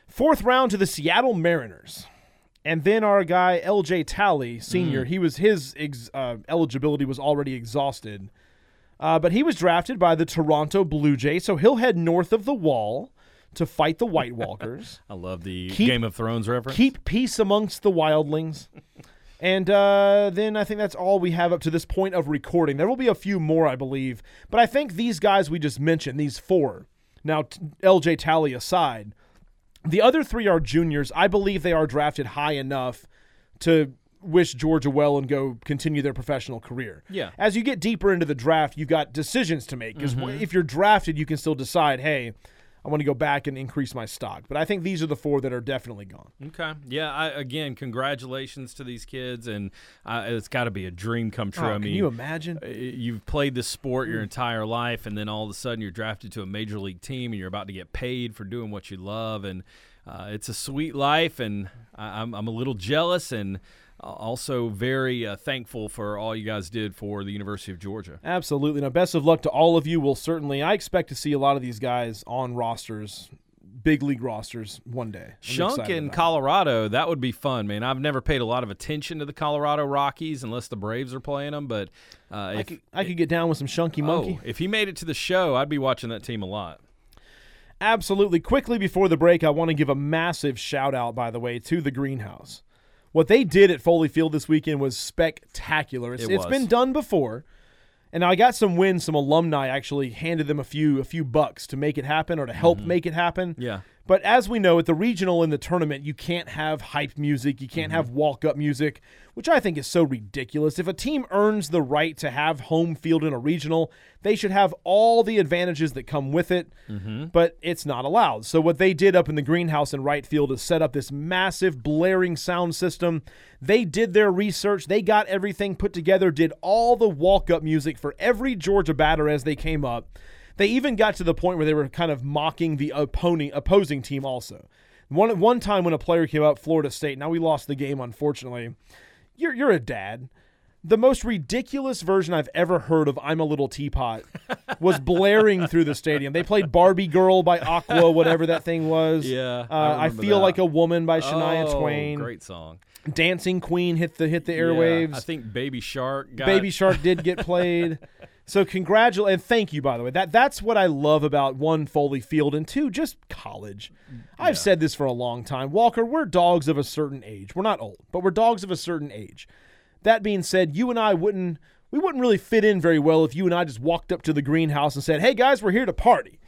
4th round to the Seattle Mariners. And then our guy, L.J. Talley, Sr., his eligibility was already exhausted. But he was drafted by the Toronto Blue Jays, so he'll head north of the wall to fight the White Walkers.
I love the Game of Thrones reference.
Keep peace amongst the wildlings. And then I think that's all we have up to this point of recording. There will be a few more, I believe. But I think these guys we just mentioned, these 4, now L.J. Talley aside, the other 3 are juniors. I believe they are drafted high enough to wish Georgia well and go continue their professional career.
Yeah.
As you get deeper into the draft, you've got decisions to make. Because if you're drafted, you can still decide, hey, I want to go back and increase my stock. But I think these are the 4 that are definitely gone.
Okay. Yeah, again, congratulations to these kids, and it's got to be a dream come true.
Can you imagine?
You've played this sport your entire life, and then all of a sudden you're drafted to a major league team, and you're about to get paid for doing what you love. And it's a sweet life, and I'm a little jealous and also very thankful for all you guys did for the University of Georgia.
Absolutely. Now, best of luck to all of you. I expect to see a lot of these guys on rosters, big league rosters, one day.
Shunk in Colorado, that would be fun, man. I've never paid a lot of attention to the Colorado Rockies unless the Braves are playing them, but
I could get down with some Shunky Monkey.
If he made it to the show, I'd be watching that team a lot.
Absolutely. Quickly before the break, I want to give a massive shout-out, by the way, to the Greenhouse. What they did at Foley Field this weekend was spectacular. It's been done before, and I got some wins. Some alumni actually handed them a few bucks to make it happen or to help make it happen.
Yeah.
But as we know, at the regional in the tournament, you can't have hype music. You can't have walk-up music, which I think is so ridiculous. If a team earns the right to have home field in a regional, they should have all the advantages that come with it, but it's not allowed. So what they did up in the Greenhouse in right field is set up this massive blaring sound system. They did their research. They got everything put together, did all the walk-up music for every Georgia batter as they came up. They even got to the point where they were kind of mocking the opposing team also. One time when a player came up, Florida State, now we lost the game, unfortunately. You're a dad. The most ridiculous version I've ever heard of I'm a Little Teapot was blaring through the stadium. They played Barbie Girl by Aqua, whatever that thing was.
Yeah,
I Feel Like a Woman by Shania Twain.
Great song.
Dancing Queen hit the airwaves.
I think Baby Shark
did get played. So congratulate and thank you, by the way. That's what I love about, 1, Foley Field, and 2, just college. I've said this for a long time. Walker, we're dogs of a certain age. We're not old, but we're dogs of a certain age. That being said, you and I wouldn't really fit in very well if you and I just walked up to the Greenhouse and said, "Hey guys, we're here to party."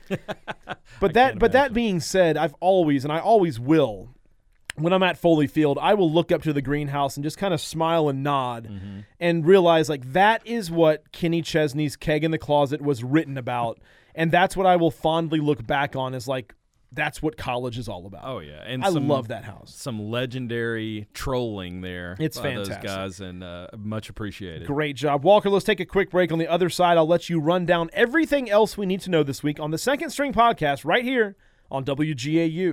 But that being said, I always will. When I'm at Foley Field, I will look up to the Greenhouse and just kind of smile and nod and realize, like, that is what Kenny Chesney's Keg in the Closet was written about. And that's what I will fondly look back on as, like, that's what college is all about.
Oh, yeah. And
I love that house.
Some legendary trolling there.
It's
by
fantastic.
Those guys, and much appreciated.
Great job. Walker, let's take a quick break. On the other side, I'll let you run down everything else we need to know this week on the Second String Podcast right here on WGAU.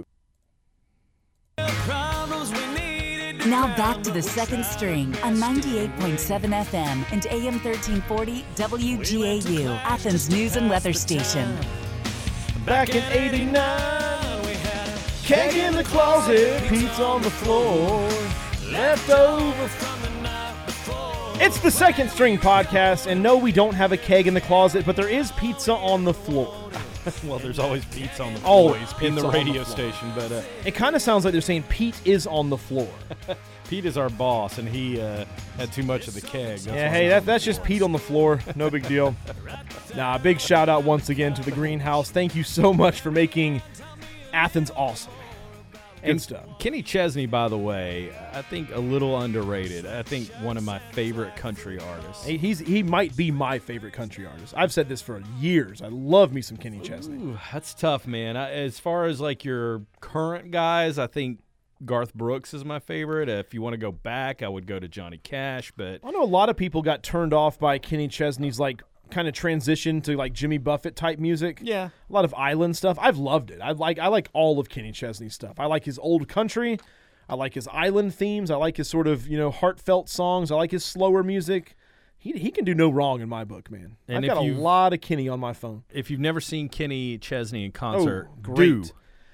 Now back to the Second String on 98.7 FM and AM 1340 WGAU, Athens News and Weather Station.
Back in 89, we had a keg in the closet, pizza on the floor, left over from the night before. It's the Second String Podcast, and no, we don't have a keg in the closet, but there is pizza on the floor.
Well, there's always pizza on the floor.
Always
in the
pizza
radio
on the floor.
station, but
it kind of sounds like they're saying Pete is on the floor.
Pete is our boss, and he had too much of the keg.
That's just Pete on the floor. No big deal. Nah, big shout out once again to the Greenhouse. Thank you so much for making Athens awesome. And stuff.
Kenny Chesney, by the way, I think a little underrated. I think one of my favorite country artists.
He might be my favorite country artist. I've said this for years. I love me some Kenny Chesney.
Ooh, that's tough, man. As far as like your current guys, I think Garth Brooks is my favorite. If you want to go back, I would go to Johnny Cash. But
I know a lot of people got turned off by Kenny Chesney's like kind of transition to like Jimmy Buffett type music.
Yeah.
A lot of island stuff. I've loved it. I like all of Kenny Chesney's stuff. I like his old country. I like his island themes. I like his sort of, heartfelt songs. I like his slower music. He can do no wrong in my book, man. And I've got a lot of Kenny on my phone.
If you've never seen Kenny Chesney in concert,
great.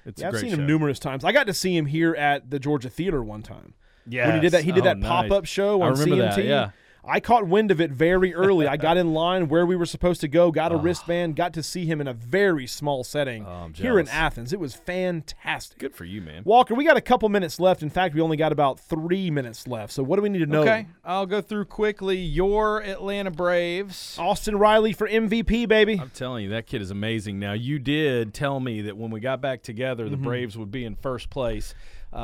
It's
Yeah,
a
I've
great
seen
show.
him numerous times. I got to see him here at the Georgia Theater one time.
Yeah,
when he did that
nice.
pop-up show on
I remember
CMT.
that, yeah.
I caught wind of it very early. I got in line where we were supposed to go, got a wristband, got to see him in a very small setting here in Athens. It was fantastic.
Good for you, man.
Walker, we got a couple minutes left. In fact, we only got about 3 minutes left. So what do we need to know?
Okay, I'll go through quickly. Your Atlanta Braves.
Austin Riley for MVP, baby.
I'm telling you, that kid is amazing. Now, you did tell me that when we got back together, the Braves would be in first place.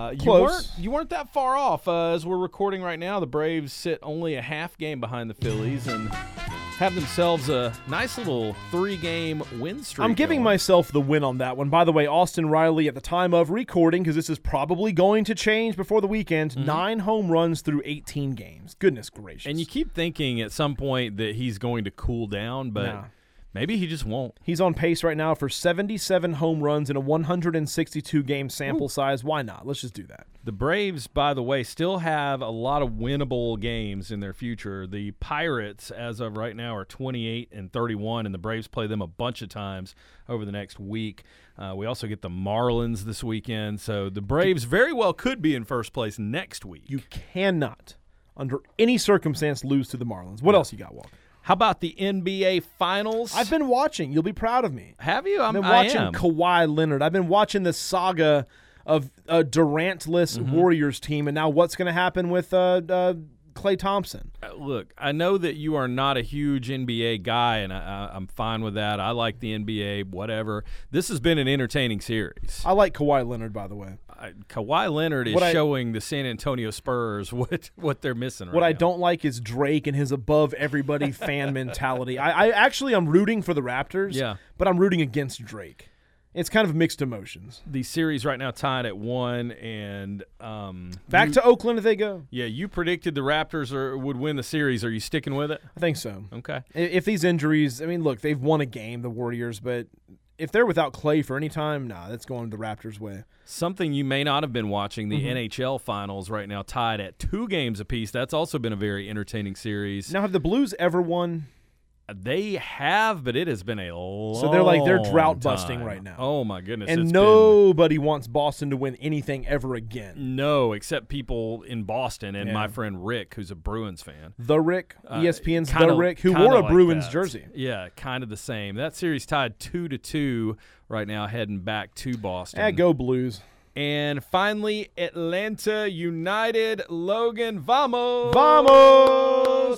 You weren't that far off. As we're recording right now, the Braves sit only a half game behind the Phillies and have themselves a nice little 3-game win streak.
I'm giving
going.
myself the win on that one. By the way, Austin Riley, at the time of recording, because this is probably going to change before the weekend, 9 home runs through 18 games. Goodness gracious.
And you keep thinking at some point that he's going to cool down, but maybe he just won't.
He's on pace right now for 77 home runs in a 162-game sample size. Why not? Let's just do that.
The Braves, by the way, still have a lot of winnable games in their future. The Pirates, as of right now, are 28-31, and the Braves play them a bunch of times over the next week. We also get the Marlins this weekend, so the Braves very well could be in first place next week.
You cannot, under any circumstance, lose to the Marlins. What else you got, Walker?
How about the NBA Finals?
I've been watching. You'll be proud of me.
Have you?
I've been watching Kawhi Leonard. I've been watching the saga of a Durant-less Warriors team, and now what's going to happen with Klay Thompson?
Look, I know that you are not a huge NBA guy, and I'm fine with that. I like the NBA, whatever. This has been an entertaining series.
I like Kawhi Leonard, by the way.
Kawhi Leonard is showing the San Antonio Spurs what they're missing right now.
What I don't like is Drake and his above-everybody fan mentality. I'm rooting for the Raptors, but I'm rooting against Drake. It's kind of mixed emotions.
The series right now tied at 1, and
back to Oakland if they go.
Yeah, you predicted the Raptors would win the series. Are you sticking with it?
I think so.
Okay.
If these injuries, I mean, look, they've won a game, the Warriors, but if they're without Klay for any time, that's going the Raptors' way.
Something you may not have been watching, the NHL Finals right now tied at 2 games apiece. That's also been a very entertaining series.
Now, have the Blues ever won?
They have, but it has been a long
So they're drought busting right now.
Oh my goodness!
And nobody wants Boston to win anything ever again.
No, except people in Boston and my friend Rick, who's a Bruins fan.
The Rick, ESPN's The Rick, who wore a Bruins jersey.
Yeah, kind of the same. That series tied 2-2 right now, heading back to Boston.
Go Blues.
And finally, Atlanta United, Logan, vamos!
Vamos!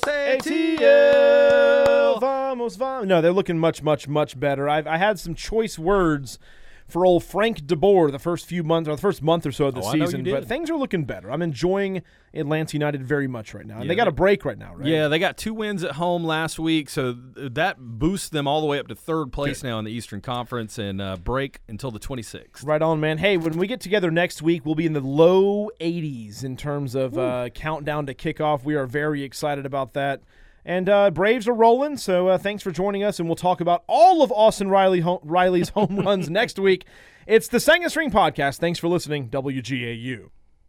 ATL! Vamos, vamos. No, they're looking much, much, much better. I had some choice words for old Frank DeBoer the first few months, or the first month or so of the season, but things are looking better. I'm enjoying Atlanta United very much right now. And they got a break right now, right?
Yeah, they got 2 wins at home last week, so that boosts them all the way up to 3rd place now in the Eastern Conference, and break until the 26th.
Right on, man. Hey, when we get together next week, we'll be in the low 80s in terms of countdown to kickoff. We are very excited about that. And Braves are rolling, so thanks for joining us, and we'll talk about all of Austin Riley's home runs next week. It's the Second String Podcast. Thanks for listening, WGAU.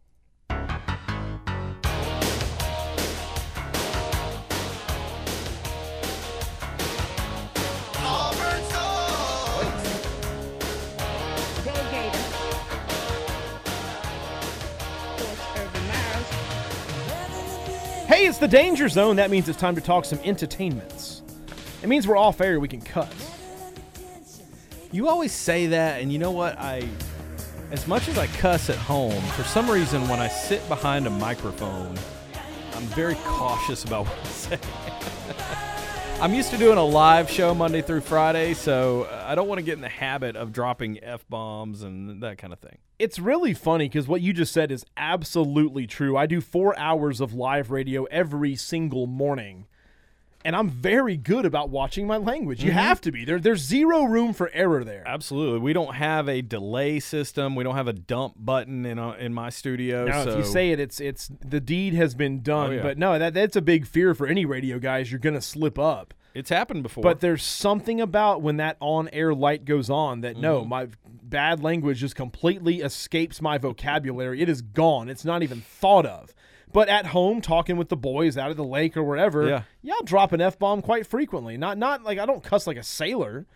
Hey, it's the Danger Zone. That means it's time to talk some entertainments. It means we're off air. We can cut.
You always say that, and you know what? As much as I cuss at home, for some reason when I sit behind a microphone, I'm very cautious about what I say. I'm used to doing a live show Monday through Friday, so I don't want to get in the habit of dropping F-bombs and that kind of thing.
It's really funny because what you just said is absolutely true. I do 4 hours of live radio every single morning, and I'm very good about watching my language. You have to be. There's zero room for error there.
Absolutely. We don't have a delay system. We don't have a dump button in my studio.
Now, if you say it, it's the deed has been done.
Oh, yeah.
But no, that's a big fear for any radio guys. You're going to slip up.
It's happened before.
But there's something about when that on-air light goes on that, no, my bad language just completely escapes my vocabulary. It is gone. It's not even thought of. But at home, talking with the boys out at the lake or wherever, I'll drop an F-bomb quite frequently. Not like I don't cuss like a sailor,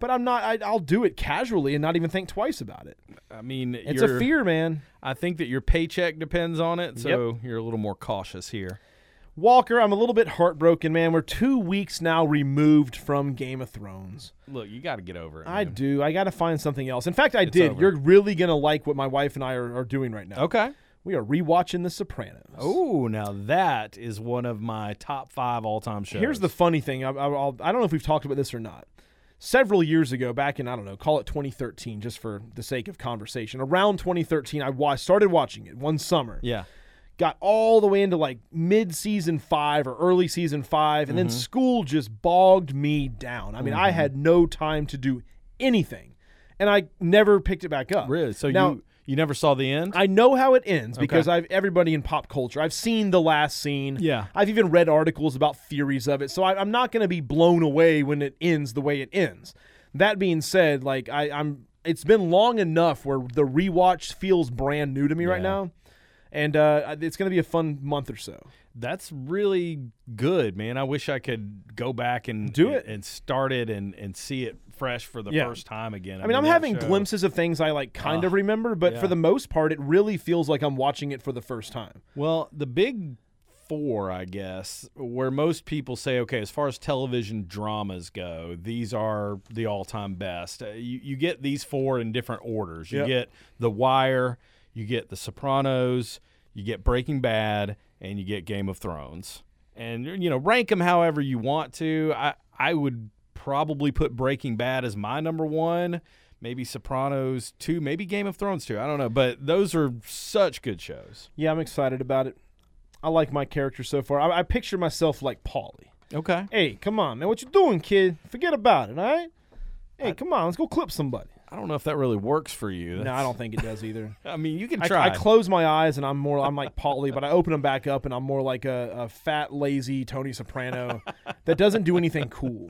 but I'm not. I'll do it casually and not even think twice about it.
I mean,
it's a fear, man.
I think that your paycheck depends on it, so you're a little more cautious here.
Walker, I'm a little bit heartbroken, man. We're 2 weeks now removed from Game of Thrones.
Look, you got to get over it.
I
man.
do. I got to find something else. In fact, I
It's
did.
over.
You're really going to like what my wife and I are doing right now.
Okay.
We are rewatching The Sopranos.
Oh, now that is one of my top 5 all-time shows.
Here's the funny thing. I don't know if we've talked about this or not. Several years ago, back in, call it 2013, just for the sake of conversation. Around 2013, I started watching it one summer.
Yeah.
Got all the way into like mid-season 5 or early season 5, and then school just bogged me down. I mean, I had no time to do anything, and I never picked it back up.
Really? So
now,
you never saw the end?
I know how it ends because everybody in pop culture, I've seen the last scene.
Yeah.
I've even read articles about theories of it, so I'm not going to be blown away when it ends the way it ends. That being said, like it's been long enough where the rewatch feels brand new to me right now. And it's going to be a fun month or so.
That's really good, man. I wish I could go back and
do it
and start it and see it fresh for the first time again.
I mean, I'm having glimpses of things I like kind of remember, but for the most part, it really feels like I'm watching it for the first time.
Well, the big 4, I guess, where most people say, okay, as far as television dramas go, these are the all-time best. You get these 4 in different orders. You get The Wire, you get The Sopranos, you get Breaking Bad, and you get Game of Thrones. And, rank them however you want to. I would probably put Breaking Bad as my number 1, maybe Sopranos 2, maybe Game of Thrones 2. I don't know, but those are such good shows.
Yeah, I'm excited about it. I like my character so far. I picture myself like Paulie.
Okay.
Hey, come on, man. What you doing, kid? Forget about it, all right? Hey, come on. Let's go clip somebody.
I don't know if that really works for you.
No, I don't think it does either.
I mean, you can try.
I close my eyes and I'm like Paulie, but I open them back up and I'm more like a fat, lazy Tony Soprano that doesn't do anything cool.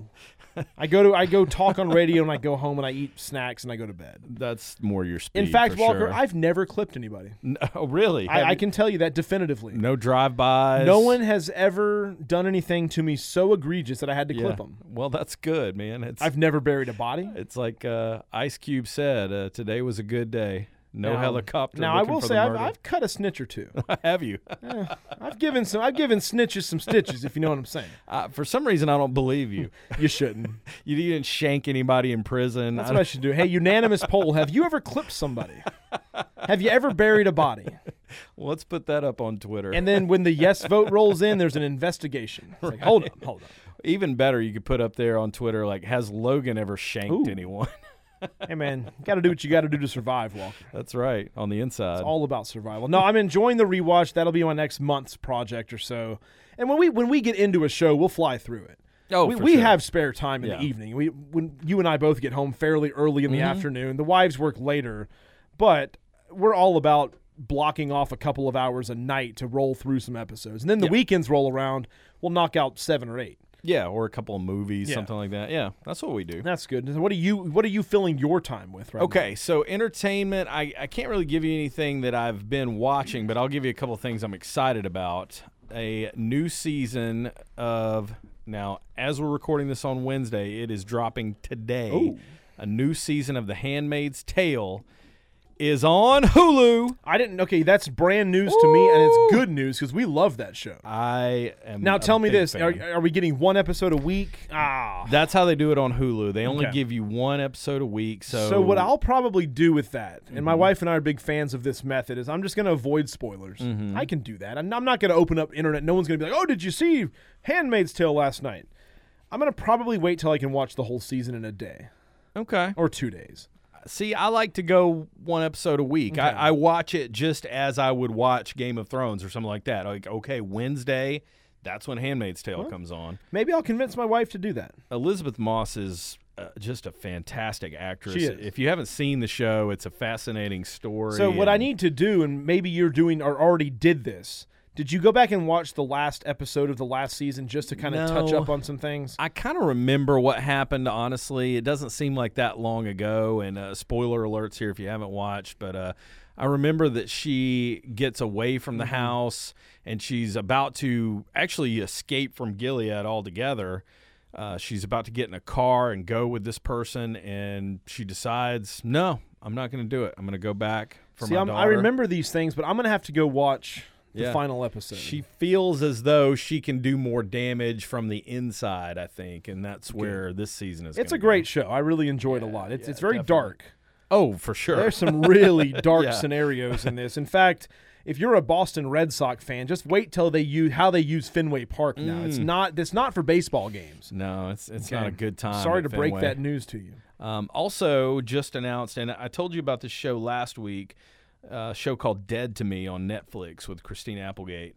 I go talk on radio and I go home and I eat snacks and I go to bed.
That's more your speed.
In fact,
for
Walker,
sure.
I've never clipped anybody.
No, really?
I can tell you that definitively.
No drive-bys?
No one has ever done anything to me so egregious that I had to clip them.
Well, that's good, man.
I've never buried a body.
It's like Ice Cube said, today was a good day. No helicopter.
Now I will say I've cut a snitch or two.
Have you?
I've given snitches some stitches, if you know what I'm saying.
For some reason, I don't believe you.
You shouldn't.
You didn't shank anybody in prison.
That's what I should do. Hey, unanimous poll. Have you ever clipped somebody? Have you ever buried a body?
Well, let's put that up on Twitter.
And then when the yes vote rolls in, there's an investigation. It's like, hold up.
Even better, you could put up there on Twitter, like, has Logan ever shanked anyone?
Hey, man, you got to do what you got to do to survive, Walker.
That's right, on the inside.
It's all about survival. No, I'm enjoying the rewatch. That'll be my next month's project or so. And when we get into a show, we'll fly through it.
Oh,
we have spare time in the evening. When you and I both get home fairly early in the afternoon. The wives work later, but we're all about blocking off a couple of hours a night to roll through some episodes. And then the weekends roll around, we'll knock out 7 or 8.
Yeah, or a couple of movies, something like that. Yeah, that's what we do.
That's good. What are you filling your time with right now?
Okay, so entertainment, I can't really give you anything that I've been watching, but I'll give you a couple of things I'm excited about. A new season of, now, as we're recording this on Wednesday, it is dropping today.
Ooh.
A new season of The Handmaid's Tale is on Hulu.
Okay, that's brand news to me, and it's good news because we love that show.
I am.
Now tell me this:
fan.
are we getting one episode a week?
That's how they do it on Hulu. They only give you one episode a week. So
what I'll probably do with that, and my wife and I are big fans of this method, is I'm just going to avoid spoilers. I can do that. I'm not going to open up internet. No one's going to be like, "Oh, did you see Handmaid's Tale last night?" I'm going to probably wait till I can watch the whole season in a day.
Okay.
Or 2 days.
See, I like to go one episode a week.
Okay.
I watch it just as I would watch Game of Thrones or something like that. Like, okay, Wednesday, that's when Handmaid's Tale comes on.
Maybe I'll convince my wife to do that.
Elizabeth Moss is just a fantastic actress.
She is.
If you haven't seen the show, it's a fascinating story.
So what I need to do, and maybe you're doing or already did this, did you go back and watch the last episode of the last season just to kind of touch up on some things?
I kind of remember what happened, honestly. It doesn't seem like that long ago, and spoiler alerts here if you haven't watched, but I remember that she gets away from the house, and she's about to actually escape from Gilead altogether. She's about to get in a car and go with this person, and she decides, no, I'm not going to do it. I'm going to go back for my daughter.
I remember these things, but I'm going to have to go watch the final episode.
She feels as though she can do more damage from the inside, I think, and that's where this season is.
It's a great show. I really enjoyed it a lot. It's very
definitely.
dark.
Oh, for sure.
There's some really dark scenarios in this. In fact, if you're a Boston Red Sox fan, just wait till how they use Fenway Park now. It's not for baseball games.
No, it's not a good time.
Sorry
at
to break
Fenway.
that news to you.
Also, just announced, and I told you about this show last week, a show called Dead to Me on Netflix with Christina Applegate.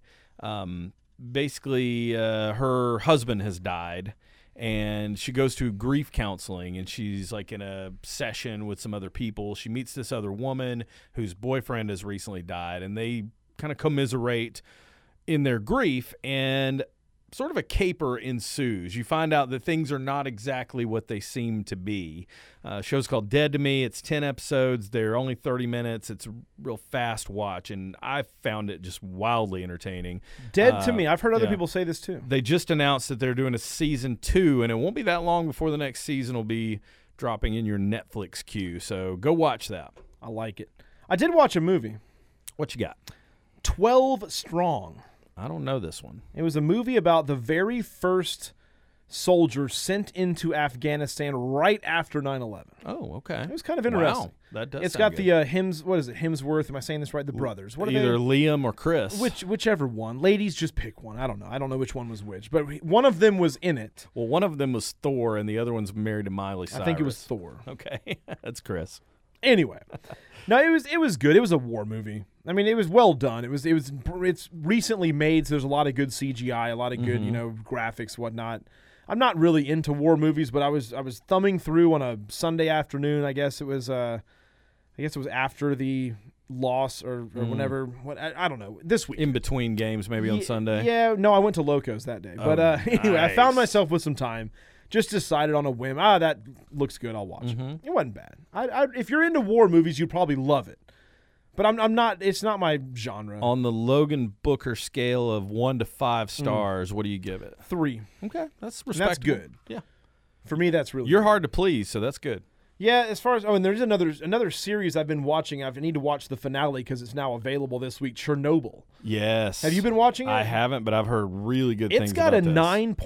Basically, her husband has died, and she goes to grief counseling, and she's like in a session with some other people. She meets this other woman whose boyfriend has recently died, and they kind of commiserate in their grief, and sort of a caper ensues. You find out that things are not exactly what they seem to be. Show's called Dead to Me. It's 10 episodes. They're only 30 minutes. It's a real fast watch, and I found it just wildly entertaining.
Dead to Me. I've heard other people say this too.
They just announced that they're doing a season 2, and it won't be that long before the next season will be dropping in your Netflix queue. So go watch that.
I like it. I did watch a movie.
What you got?
12 Strong.
I don't know this one.
It was a movie about the very first soldier sent into Afghanistan right after 9/11.
Oh, okay.
It was kind of interesting.
Wow, that does.
It's got the Hemsworth. Am I saying this right? The brothers. What are
Either
they?
Liam or Chris.
Whichever one. Ladies, just pick one. I don't know. I don't know which one was which, but one of them was in it.
Well, one of them was Thor, and the other one's married to Miley Cyrus.
I think it was Thor.
Okay, that's Chris.
Anyway, no, it was good. It was a war movie. I mean, it was well done. It's recently made, so there's a lot of good CGI, a lot of good graphics, whatnot. I'm not really into war movies, but I was thumbing through on a Sunday afternoon. I guess it was after the loss or whenever. I don't know. This week,
in between games, maybe on Sunday.
Yeah, no, I went to Locos that day. But anyway,
nice.
I found myself with some time. Just decided on a whim. That looks good. I'll watch it. It wasn't bad. If you're into war movies, you'd probably love it. But I'm not. It's not my genre.
On the Logan Booker scale of 1 to 5 stars, what do you give it?
3.
Okay, that's respectable.
That's good.
Yeah,
for me, that's really.
You're
good.
hard to please, so that's good.
Yeah, as far as and there's another series I've been watching. I need to watch the finale because it's now available this week. Chernobyl.
Yes.
Have you been watching it?
I haven't, but I've heard really good things.
It's got a
this.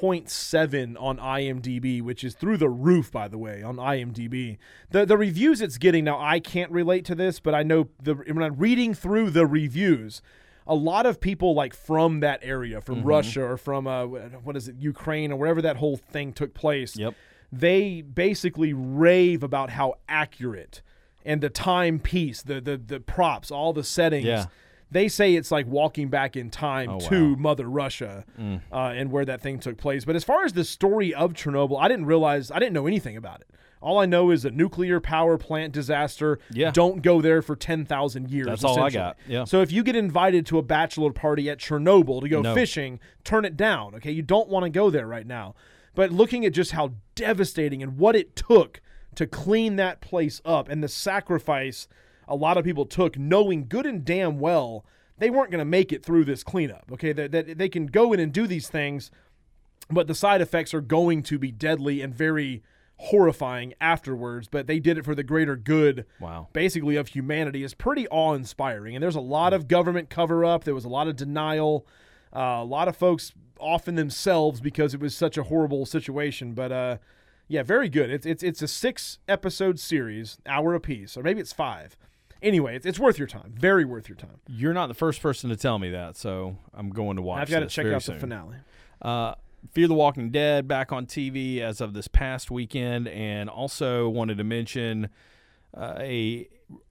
9.7 on IMDb, which is through the roof, by the way, on IMDb. The reviews it's getting now, I can't relate to this, but I know when I'm reading through the reviews, a lot of people like from that area, from Russia or from Ukraine or wherever that whole thing took place.
Yep.
They basically rave about how accurate and the timepiece, the props, all the settings.
Yeah.
They say it's like walking back in time to Mother Russia and where that thing took place. But as far as the story of Chernobyl, I didn't know anything about it. All I know is a nuclear power plant disaster.
Yeah.
Don't go there for 10,000 years.
That's all I got. Yeah.
So if you get invited to a bachelor party at Chernobyl to go fishing, turn it down. Okay, you don't want to go there right now. But looking at just how devastating and what it took to clean that place up and the sacrifice a lot of people took, knowing good and damn well they weren't going to make it through this cleanup. Okay, that they can go in and do these things, but the side effects are going to be deadly and very horrifying afterwards. But they did it for the greater good, basically, of humanity. Is pretty awe-inspiring. And there's a lot of government cover-up. There was a lot of denial. A lot of folks often themselves because it was such a horrible situation. But yeah, very good. It's a 6-episode series, hour apiece, or maybe it's 5. Anyway, it's worth your time. Very worth your time.
You're not the first person to tell me that, so I'm going to watch.
I've got to check out
soon.
the finale.
Fear the Walking Dead back on TV as of this past weekend, and also wanted to mention a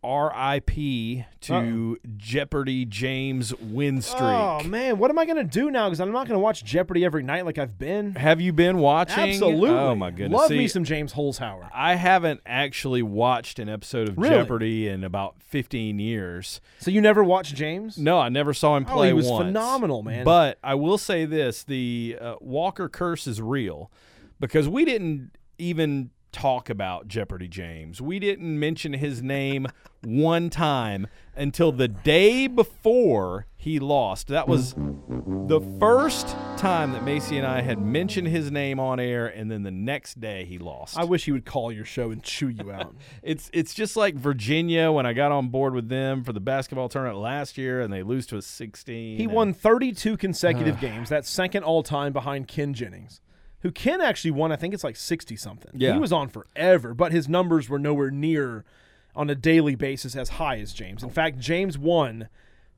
RIP to Jeopardy James win streak.
Oh, man. What am I going to do now? Because I'm not going to watch Jeopardy every night like I've been.
Have you been watching?
Absolutely.
Oh, my goodness.
Love me some James Holzhauer.
I haven't actually watched an episode of Jeopardy in about 15 years.
So you never watched James?
No, I never saw him play once.
He was phenomenal, man.
But I will say this. The Walker curse is real because we didn't even talk about Jeopardy James. We didn't mention his name one time until the day before he lost. That was the first time that Macy and I had mentioned his name on air, and then the next day he lost.
I wish he would call your show and chew you out.
It's just like Virginia when I got on board with them for the basketball tournament last year, and they lose to a 16.
He won 32 consecutive games. That's second all-time behind Ken Jennings, who Ken actually won, I think it's like 60-something.
Yeah.
He was on forever, but his numbers were nowhere near on a daily basis as high as James. In fact, James won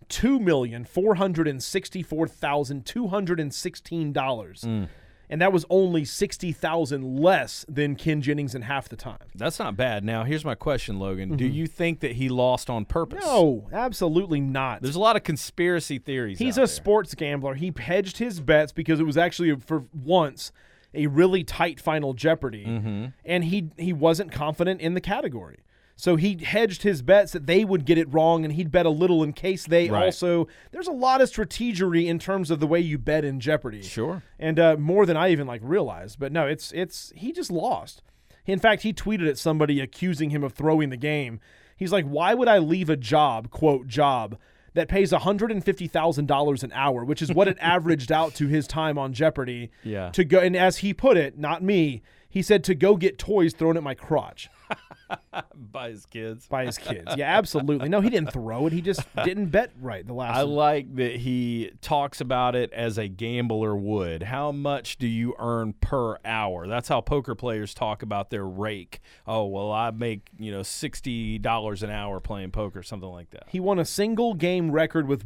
$2,464,216. And that was only $60,000 less than Ken Jennings in half the time.
That's not bad. Now, here's my question, Logan. Do you think that he lost on purpose?
No, absolutely not.
There's a lot of conspiracy theories.
He's
out
a
there.
sports gambler. He hedged his bets because it was actually, for once, a really tight Final Jeopardy, and he wasn't confident in the category. So he hedged his bets that they would get it wrong, and he'd bet a little in case they also – there's a lot of strategery in terms of the way you bet in Jeopardy.
Sure.
And more than I even realized. But no, it's he just lost. In fact, he tweeted at somebody accusing him of throwing the game. He's like, why would I leave a job, quote, job, that pays $150,000 an hour, which is what it averaged out to his time on Jeopardy, to go, and as he put it, not me, he said to go get toys thrown at my crotch.
By his kids.
By his kids. Yeah, absolutely. No, he didn't throw it. He just didn't bet right the last
I
one.
like that he talks about it as a gambler would. How much do you earn per hour? That's how poker players talk about their rake. Oh, well, I make, $60 an hour playing poker, something like that.
He won a single game record with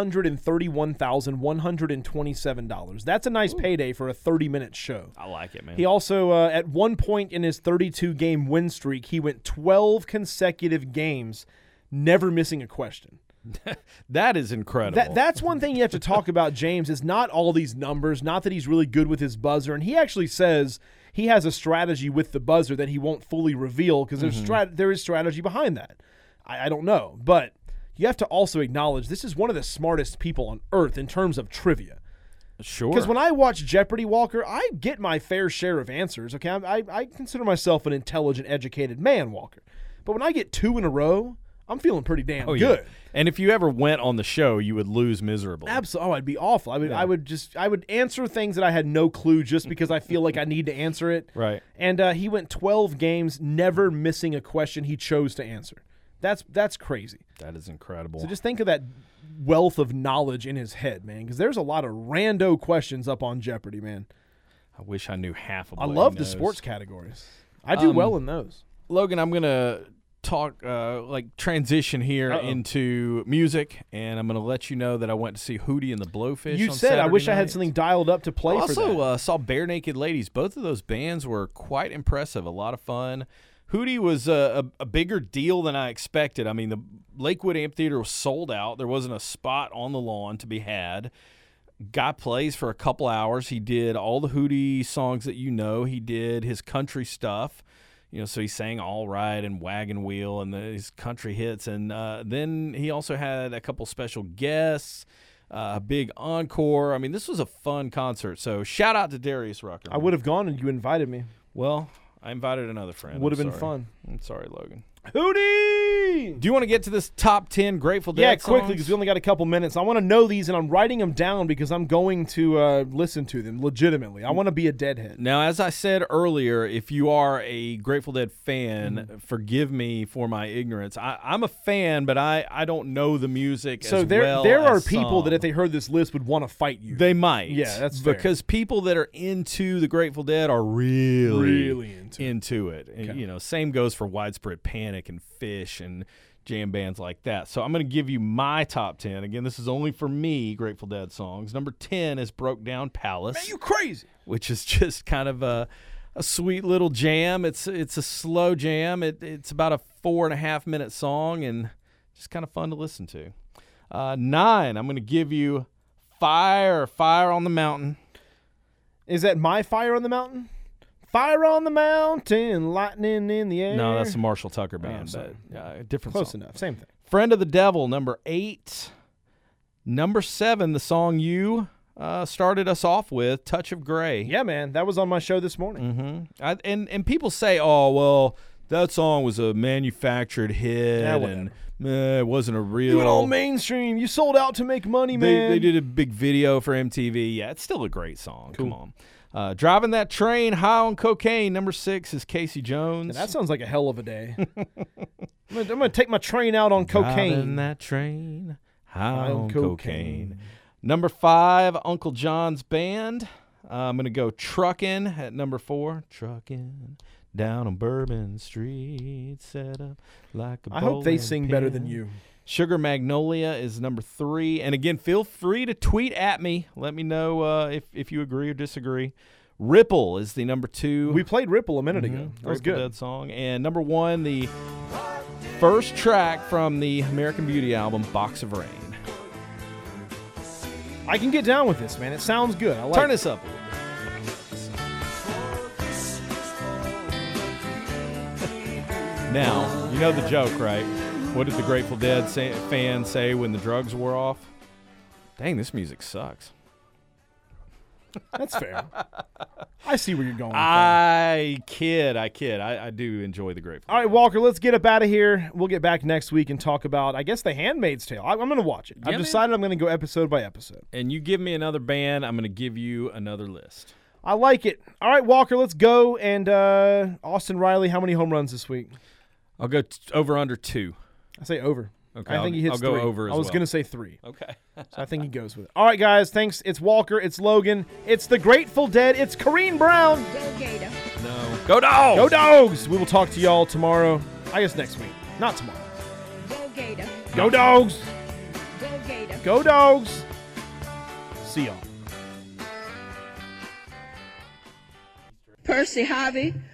$131,127. That's a nice payday for a 30-minute show.
I like it, man.
He also, at one point in his 32-game win streak, he went 12 consecutive games, never missing a question.
That is incredible.
That's one thing you have to talk about, James, is not all these numbers, not that he's really good with his buzzer. And he actually says he has a strategy with the buzzer that he won't fully reveal because there is strategy behind that. I don't know. But you have to also acknowledge this is one of the smartest people on earth in terms of trivia.
Sure.
Because when I watch Jeopardy, Walker, I get my fair share of answers. Okay, I consider myself an intelligent, educated man, Walker. But when I get 2 in a row, I'm feeling pretty damn good.
Yeah. And if you ever went on the show, you would lose miserably.
Absolutely. Oh, I'd be awful. I would answer things that I had no clue just because I feel like I need to answer it.
Right.
And he went 12 games, never missing a question he chose to answer. That's crazy.
That is incredible.
So just think of that wealth of knowledge in his head, man, because there's a lot of rando questions up on Jeopardy, man.
I wish I knew half of
I
what
love
he
the
knows.
sports categories. I do well in those.
Logan, I'm going to talk, transition here into music, and I'm going to let you know that I went to see Hootie and the Blowfish
You
on
said, I
Saturday
wish I
night.
had something dialed up to play for that.
Also saw Bare Naked Ladies. Both of those bands were quite impressive, a lot of fun. Hootie was a bigger deal than I expected. I mean, the Lakewood Amphitheater was sold out. There wasn't a spot on the lawn to be had. Guy plays for a couple hours. He did all the Hootie songs that you know. He did his country stuff. So he sang All Right and Wagon Wheel and his country hits. And then he also had a couple special guests, a big encore. I mean, this was a fun concert. So shout out to Darius Rucker.
I would have gone and you invited me.
Well, I invited another friend.
Would have
I'm
been
sorry.
fun.
I'm sorry, Logan.
Hootie!
Do you want to get to this top 10 Grateful Dead
Yeah, quickly,
songs?
because we only got a couple minutes. I want to know these, and I'm writing them down because I'm going to listen to them legitimately. I want to be a Deadhead.
Now, as I said earlier, if you are a Grateful Dead fan, forgive me for my ignorance. I'm a fan, but I don't know the music
So
as
there
well
are
as
people
some.
that if they heard this list would want to fight you.
They might.
Yeah, that's fair.
because people that are into the Grateful Dead are really into it.
Okay.
And, same goes for Widespread Panic and Fish and jam bands like that. So I'm going to give you my top 10. Again, this is only for me, Grateful Dead songs. Number 10 is Broke Down Palace.
Man, you crazy.
Which is just kind of a sweet little jam. It's a slow jam. It's about a 4.5 minute song and just kind of fun to listen to. 9, I'm going to give you Fire on the Mountain.
Is that My Fire on the Mountain? Fire on the mountain, lightning in the air.
No, that's the Marshall Tucker
Oh,
band.
sorry.
But, different
Close
song.
enough. Same thing.
Friend of the Devil, number 8. Number 7, the song You started us off with Touch of Grey.
Yeah, man. That was on my show this morning.
Mm-hmm. And people say, oh, well, that song was a manufactured hit and it wasn't a real.
You went all mainstream. You sold out to make money, man.
They did a big video for MTV. Yeah, it's still a great song. Cool. Come on. Driving That Train, High on Cocaine. Number 6 is Casey Jones.
And that sounds like a hell of a day. I'm gonna take my train out on cocaine.
Driving that train, high on cocaine. Number 5, Uncle John's Band. I'm going to go Truckin' at number 4. Truckin' down on Bourbon Street, set up like a
I hope they sing better than you.
Sugar Magnolia is number 3. And again, feel free to tweet at me. Let me know if you agree or disagree. Ripple is the number 2.
We played Ripple a minute ago. That was good.
Dead song. And number 1, the first track from the American Beauty album, Box of Rain.
I can get down with this, man. It sounds good. I like
Turn this up a little bit. Now, you know the joke, right? What did the Grateful Dead fans say when the drugs wore off? Dang, this music sucks.
That's fair. I see where you're going.
I kid. I do enjoy the Grateful Dead.
All right, Walker, let's get up out of here. We'll get back next week and talk about, I guess, The Handmaid's Tale. I'm going to watch it. I've decided I'm going to go episode by episode.
And you give me another band, I'm going to give you another list.
I like it. All right, Walker, let's go. And Austin Riley, how many home runs this week?
I'll go over under 2.
I say over.
Okay,
I think he hits 3.
I'll go over as well.
I was going to say 3.
Okay.
So I think he goes with it. All right, guys, thanks. It's Walker. It's Logan. It's the Grateful Dead. It's Corrine Brown.
Go Gator.
No. Go Dogs!
Go Dogs! We will talk to y'all tomorrow. I guess next week. Not tomorrow.
Go Gator.
Go Dogs!
Go Gator.
Go Dogs! See y'all.
Percy Harvey